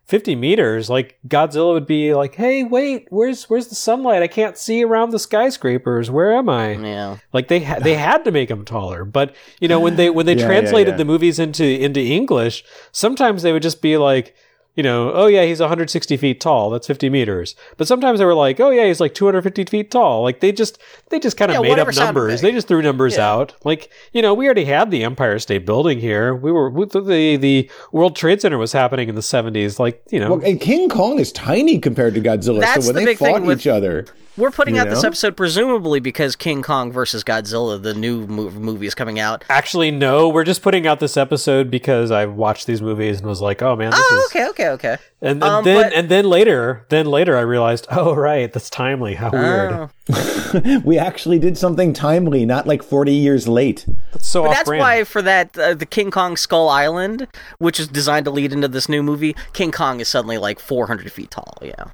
fifty meters, like Godzilla would be like, hey, wait, where's where's the sunlight? I can't see around the skyscrapers. Where am I? Yeah. Like they ha- they had to make him taller. But, you know, when they when they Yeah, translated yeah, yeah. the movies into into English, sometimes they would just be like, you know, oh yeah, he's one hundred sixty feet tall. That's fifty meters. But sometimes they were like, oh yeah, he's like two hundred fifty feet tall. Like they just, they just kind of Yeah, made up whatever sounded numbers. big. They just threw numbers Yeah. out. Like, you know, we already had the Empire State Building here. We were, the, the World Trade Center was happening in the seventies. Like, you know. Well, and King Kong is tiny compared to Godzilla. That's so when the they big thing fought with- each other, We're putting You out this know? episode presumably because King Kong versus Godzilla, the new mo- movie, is coming out. Actually, no, we're just putting out this episode because I watched these movies and was like, oh man, this Oh, is. okay, okay, okay. And, and Um, then but- and then later, then later I realized, oh right, that's timely. How weird. Oh. we actually did something timely, not like forty years late. That's so But off that's brand. why for that, uh, the King Kong Skull Island, which is designed to lead into this new movie, King Kong is suddenly like four hundred feet tall, yeah.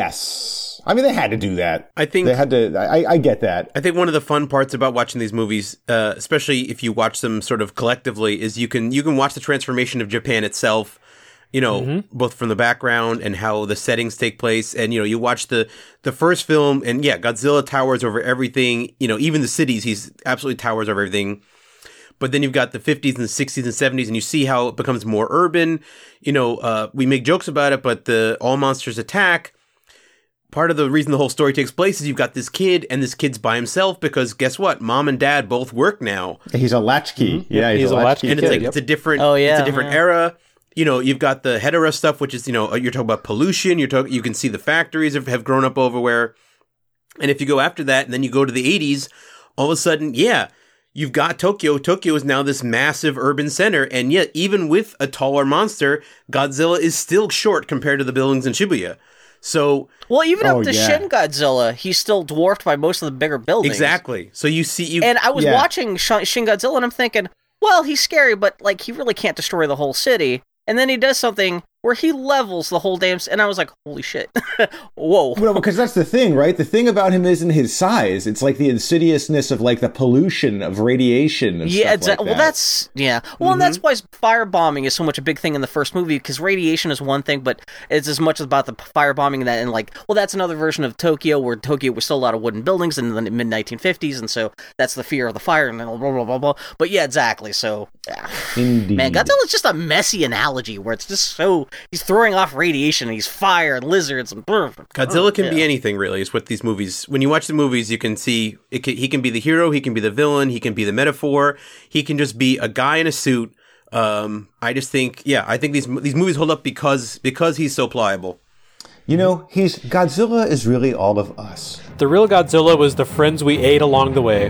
Yes. I mean, they had to do that. I think They had to. I, I get that. I think one of the fun parts about watching these movies, uh, especially if you watch them sort of collectively, is you can you can watch the transformation of Japan itself. You know, Mm-hmm. both from the background and how the settings take place, and you know, you watch the the first film, and yeah, Godzilla towers over everything. You know, even the cities, he's absolutely towers over everything. But then you've got the fifties and the sixties and seventies, and you see how it becomes more urban. You know, uh, we make jokes about it, but the All Monsters Attack. Part of the reason the whole story takes place is you've got this kid, and this kid's by himself because guess what? Mom and dad both work now, He's a latchkey. Yeah, he's, He's a a latchkey. latchkey and it's kid, like yep. it's a different. Oh, yeah, it's a different yeah. era. You know, you've got the hetero stuff, which is you know you're talking about pollution. You're talking. You can see the factories have, have grown up everywhere, and if you go after that, and then you go to the eighties, all of a sudden, yeah. You've got Tokyo. Tokyo is now this massive urban center, and yet even with a taller monster, Godzilla is still short compared to the buildings in Shibuya. So Well, even Oh, up to yeah. Shin Godzilla, he's still dwarfed by most of the bigger buildings. exactly. So you see, you And I was Yeah. watching Sh- Shin Godzilla, and I'm thinking, well, he's scary, but like he really can't destroy the whole city. And then he does something where he levels the whole damn. And I was like, holy shit, whoa. Well, because that's the thing, right? The thing about him isn't his size. It's like the insidiousness of like the pollution of radiation and Yeah, stuff exactly. like Well, that. that's yeah. Well, and that's why firebombing is so much a big thing in the first movie because radiation is one thing, but it's as much about the firebombing that and like, well, that's another version of Tokyo where Tokyo was still a lot of wooden buildings in the mid nineteen fifties, and so that's the fear of the fire and then blah blah blah blah. But yeah, exactly. So, yeah. Indeed. man, Godzilla's just a messy analogy where it's just so he's throwing off radiation, and he's fire and lizards and Godzilla can be Yeah. anything, really, is what these movies. When you watch the movies, you can see it can, he can be the hero, he can be the villain, he can be the metaphor, he can just be a guy in a suit. Um, I just think, yeah, I think these these movies hold up because because he's so pliable. You know, he's Godzilla is really all of us. The real Godzilla was the friends we ate along the way.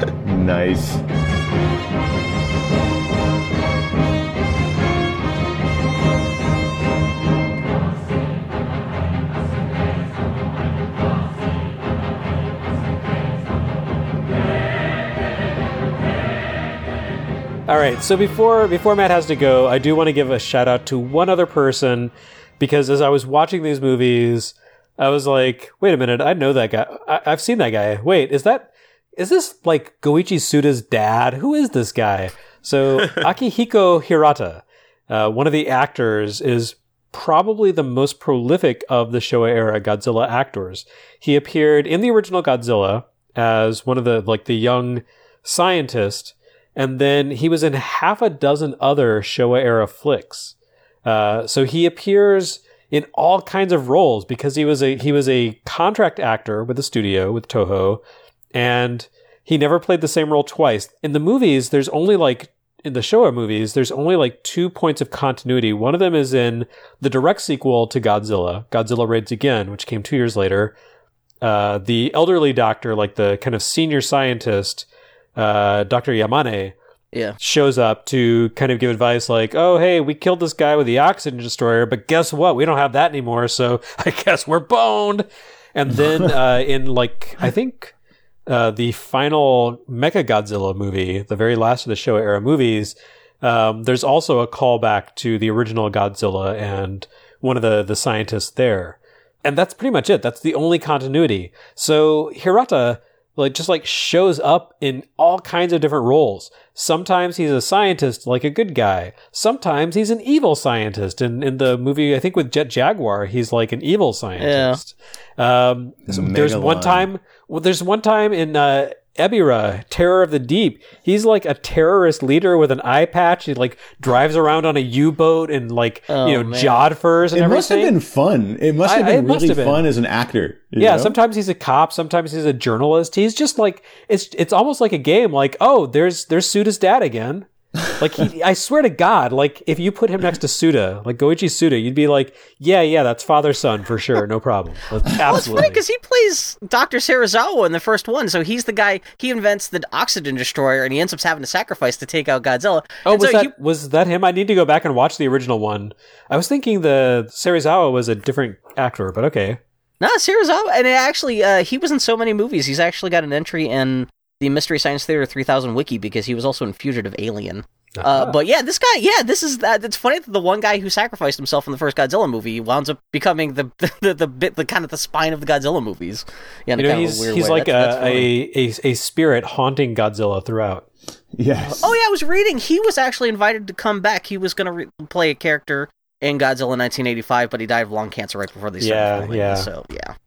Nice. All right, so before before Matt has to go, I do want to give a shout out to one other person because as I was watching these movies, I was like, "Wait a minute, I know that guy. I- I've seen that guy. Wait, is that is this like Goichi Suda's dad? Who is this guy?" So Akihiko Hirata, uh, one of the actors, is probably the most prolific of the Showa era Godzilla actors. He appeared in the original Godzilla as one of the like the young scientist. And then he was in half a dozen other Showa era flicks. Uh, so he appears in all kinds of roles because he was a he was a contract actor with the studio with Toho, and he never played the same role twice. In the movies, there's only like in the Showa movies, there's only like two points of continuity. One of them is in the direct sequel to Godzilla, Godzilla Raids Again, which came two years later. Uh, the elderly doctor, like the kind of senior scientist. Uh, Doctor Yamane Yeah. shows up to kind of give advice like, oh, hey, we killed this guy with the oxygen destroyer, but guess what? We don't have that anymore, so I guess we're boned. And then uh, in, like, I think uh, the final Mechagodzilla movie, the very last of the Showa era movies, um, there's also a callback to the original Godzilla and one of the, the scientists there. And that's pretty much it. That's the only continuity. So Hirata like just like shows up in all kinds of different roles. Sometimes he's a scientist, like a good guy. Sometimes he's an evil scientist. In in the movie, I think with Jet Jaguar, he's like an evil scientist. Yeah. Um, so there's one time. Well, there's one time in uh, Ebirah, Terror of the Deep. He's like a terrorist leader with an eye patch. He like drives around on a U-boat and like oh, you know man. Jodhpurs and it everything. It must have been fun. It must have I, been really fun been. as an actor. Yeah, know? sometimes he's a cop, sometimes he's a journalist. He's just like it's it's almost like a game. Like, oh, there's there's Suda's dad again. Like he, I swear to God, like if you put him next to Suda, like Goichi Suda, you'd be like, yeah, yeah, that's father son for sure, no problem. Absolutely. Well, it's funny because he plays Doctor Serizawa in the first one, so he's the guy. He invents the oxygen destroyer, and he ends up having to sacrifice to take out Godzilla. Oh, and was so that he, was that him? I need to go back and watch the original one. I was thinking the Serizawa was a different actor, but okay. No, Serizawa, and it actually, uh, he was in so many movies. He's actually got an entry in the Mystery Science Theater three thousand wiki because he was also in Fugitive Alien. Uh-huh. Uh, but yeah, this guy, yeah, this is that. It's funny that the one guy who sacrificed himself in the first Godzilla movie winds up becoming the the the, the bit, the kind of the spine of the Godzilla movies. Yeah, you know, he's he's way. like that's, a, that's a, a a spirit haunting Godzilla throughout. Yes. Oh yeah, I was reading. He was actually invited to come back. He was going to re- play a character in Godzilla nineteen eighty-five, but he died of lung cancer right before they started yeah, filming. Yeah, So yeah,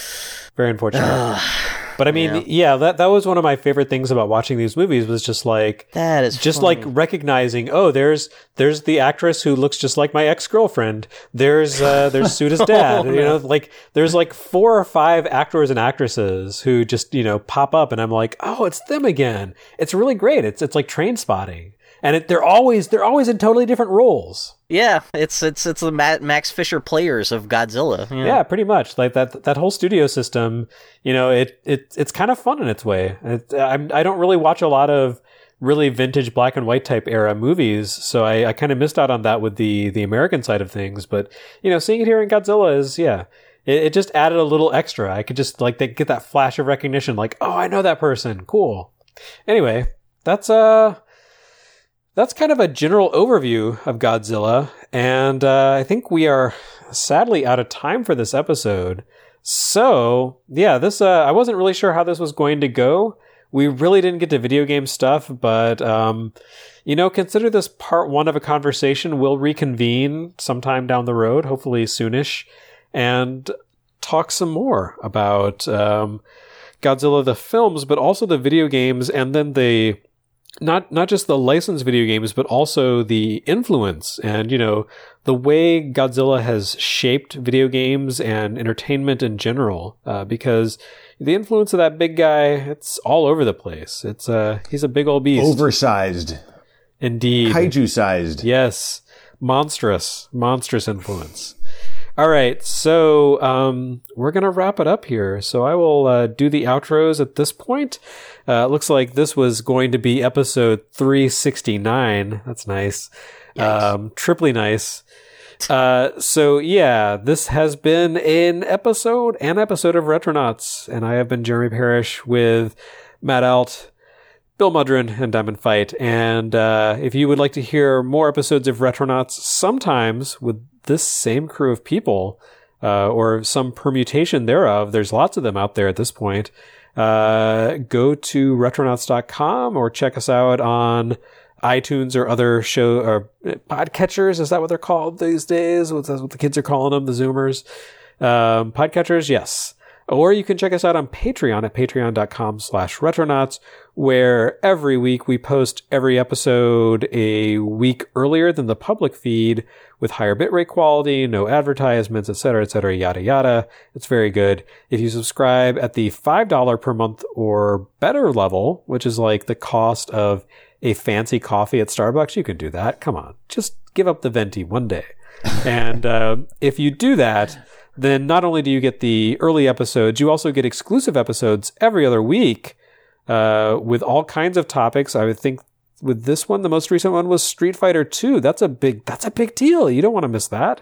very unfortunate. But I mean, yeah. yeah, that that was one of my favorite things about watching these movies was just like that is just funny. like recognizing, oh, there's there's the actress who looks just like my ex-girlfriend. There's uh, there's Suda's dad. oh, you know, like there's like four or five actors and actresses who just you know pop up, and I'm like, oh, it's them again. It's really great. It's it's like train spotting, and it, they're always they're always in totally different roles. Yeah, it's it's it's the Max Fisher players of Godzilla. Yeah. yeah, pretty much. Like that that whole studio system, you know, it it it's kind of fun in its way. It, I'm, I don't really watch a lot of really vintage black and white type era movies, so I, I kind of missed out on that with the the American side of things. But you know, seeing it here in Godzilla is yeah, it, it just added a little extra. I could just like get that flash of recognition, like oh, I know that person, cool. Anyway, that's uh. That's kind of a general overview of Godzilla, and uh, I think we are sadly out of time for this episode. So, yeah, this uh, I wasn't really sure how this was going to go. We really didn't get to video game stuff, but, um, you know, consider this part one of a conversation. We'll reconvene sometime down the road, hopefully soonish, and talk some more about um, Godzilla the films, but also the video games, and then the... Not not just the licensed video games, but also the influence and, you know, the way Godzilla has shaped video games and entertainment in general. Uh, because the influence of that big guy, it's all over the place. It's uh, he's a big old beast. Oversized. Indeed. Kaiju-sized. Yes. Monstrous. Monstrous influence. All right, so um, we're going to wrap it up here. So I will uh, do the outros at this point. Uh, it looks like this was going to be episode three sixty-nine. That's nice. Um, triply nice. Uh, so yeah, this has been an episode, an episode of Retronauts. And I have been Jeremy Parrish with Matt Alt, Bill Mudrin, and Diamond Fight. And uh, if you would like to hear more episodes of Retronauts, sometimes with this same crew of people, uh, or some permutation thereof, there's lots of them out there at this point, uh, go to retronauts dot com or check us out on iTunes or other show or podcatchers. Is that what they're called these days? That's what the kids are calling them, the Zoomers. Um, podcatchers, yes. Or you can check us out on Patreon at patreon dot com slash retronauts, where every week we post every episode a week earlier than the public feed with higher bitrate quality, no advertisements, et cetera, et cetera, yada, yada. It's very good. If you subscribe at the five dollars per month or better level, which is like the cost of a fancy coffee at Starbucks, you can do that. Come on. Just give up the venti one day. And uh, if you do that, then not only do you get the early episodes, you also get exclusive episodes every other week uh, with all kinds of topics. I would think with this one, the most recent one was Street Fighter two. That's a big, that's a big deal. You don't want to miss that.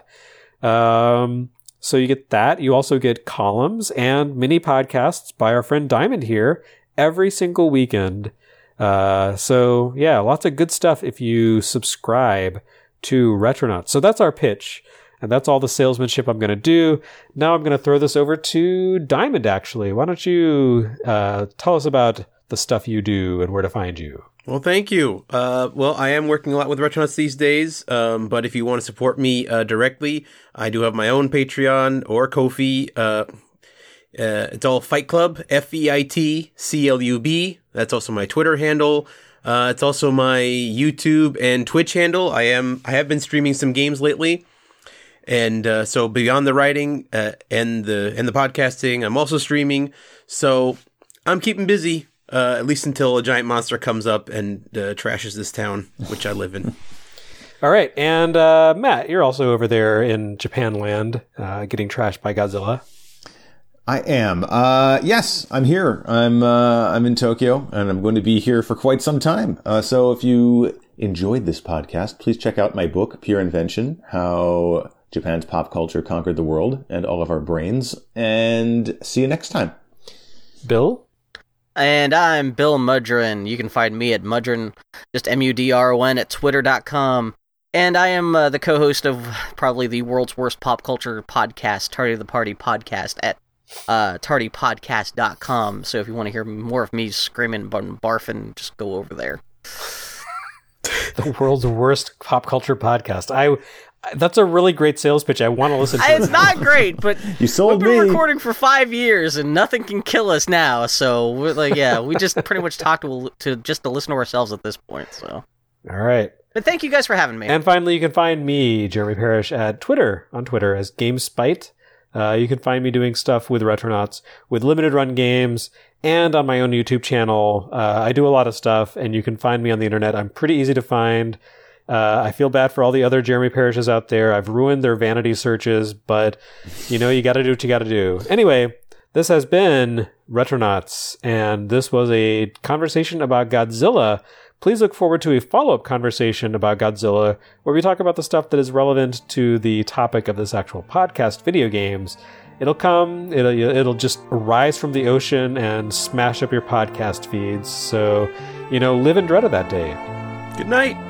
Um, so you get that. You also get columns and mini podcasts by our friend Diamond here every single weekend. Uh, so yeah, lots of good stuff if you subscribe to Retronauts. So that's our pitch. And that's all the salesmanship I'm going to do. Now I'm going to throw this over to Diamond, actually. Why don't you uh, tell us about the stuff you do and where to find you? Well, thank you. Uh, well, I am working a lot with Retronauts these days, um, but if you want to support me uh, directly, I do have my own Patreon or Ko-fi. Uh, uh, it's all Fight Club, F E I T C L U B. That's also my Twitter handle. Uh, it's also my YouTube and Twitch handle. I am I have been streaming some games lately. And uh, so beyond the writing uh, and the and the podcasting, I'm also streaming. So I'm keeping busy, uh, at least until a giant monster comes up and uh, trashes this town, which I live in. All right. And uh, Matt, you're also over there in Japan land, uh, getting trashed by Godzilla. I am. Uh, yes, I'm here. I'm uh, I'm in Tokyo, and I'm going to be here for quite some time. Uh, so if you enjoyed this podcast, please check out my book, Pure Invention, How Japan's Pop Culture Conquered the World and All of Our Brains. And see you next time. Bill? And I'm Bill Mudron. You can find me at Mudron, just M U D R O N, at twitter dot com. And I am uh, the co-host of probably the world's worst pop culture podcast, Tardy the Party Podcast, at uh, tardy podcast dot com. So if you want to hear more of me screaming and barfing, just go over there. The world's worst pop culture podcast. I... That's a really great sales pitch. I want to listen to it. It's not great, but you sold we've been me. recording for five years and nothing can kill us now. So we're like, yeah, we just pretty much talk to, to just to listen to ourselves at this point. So, all right. But thank you guys for having me. And finally, you can find me, Jeremy Parrish, at Twitter, on Twitter as GameSpite. Uh, you can find me doing stuff with Retronauts, with limited run games, and on my own YouTube channel. Uh, I do a lot of stuff, and you can find me on the internet. I'm pretty easy to find. Uh, I feel bad for all the other Jeremy Parishes out there. I've ruined their vanity searches, but, you know, you gotta do what you gotta do. Anyway, this has been Retronauts, and this was a conversation about Godzilla. Please look forward to a follow-up conversation about Godzilla, where we talk about the stuff that is relevant to the topic of this actual podcast, video games. It'll come, it'll, it'll just arise from the ocean and smash up your podcast feeds, so, you know, live in dread of that day. Good night.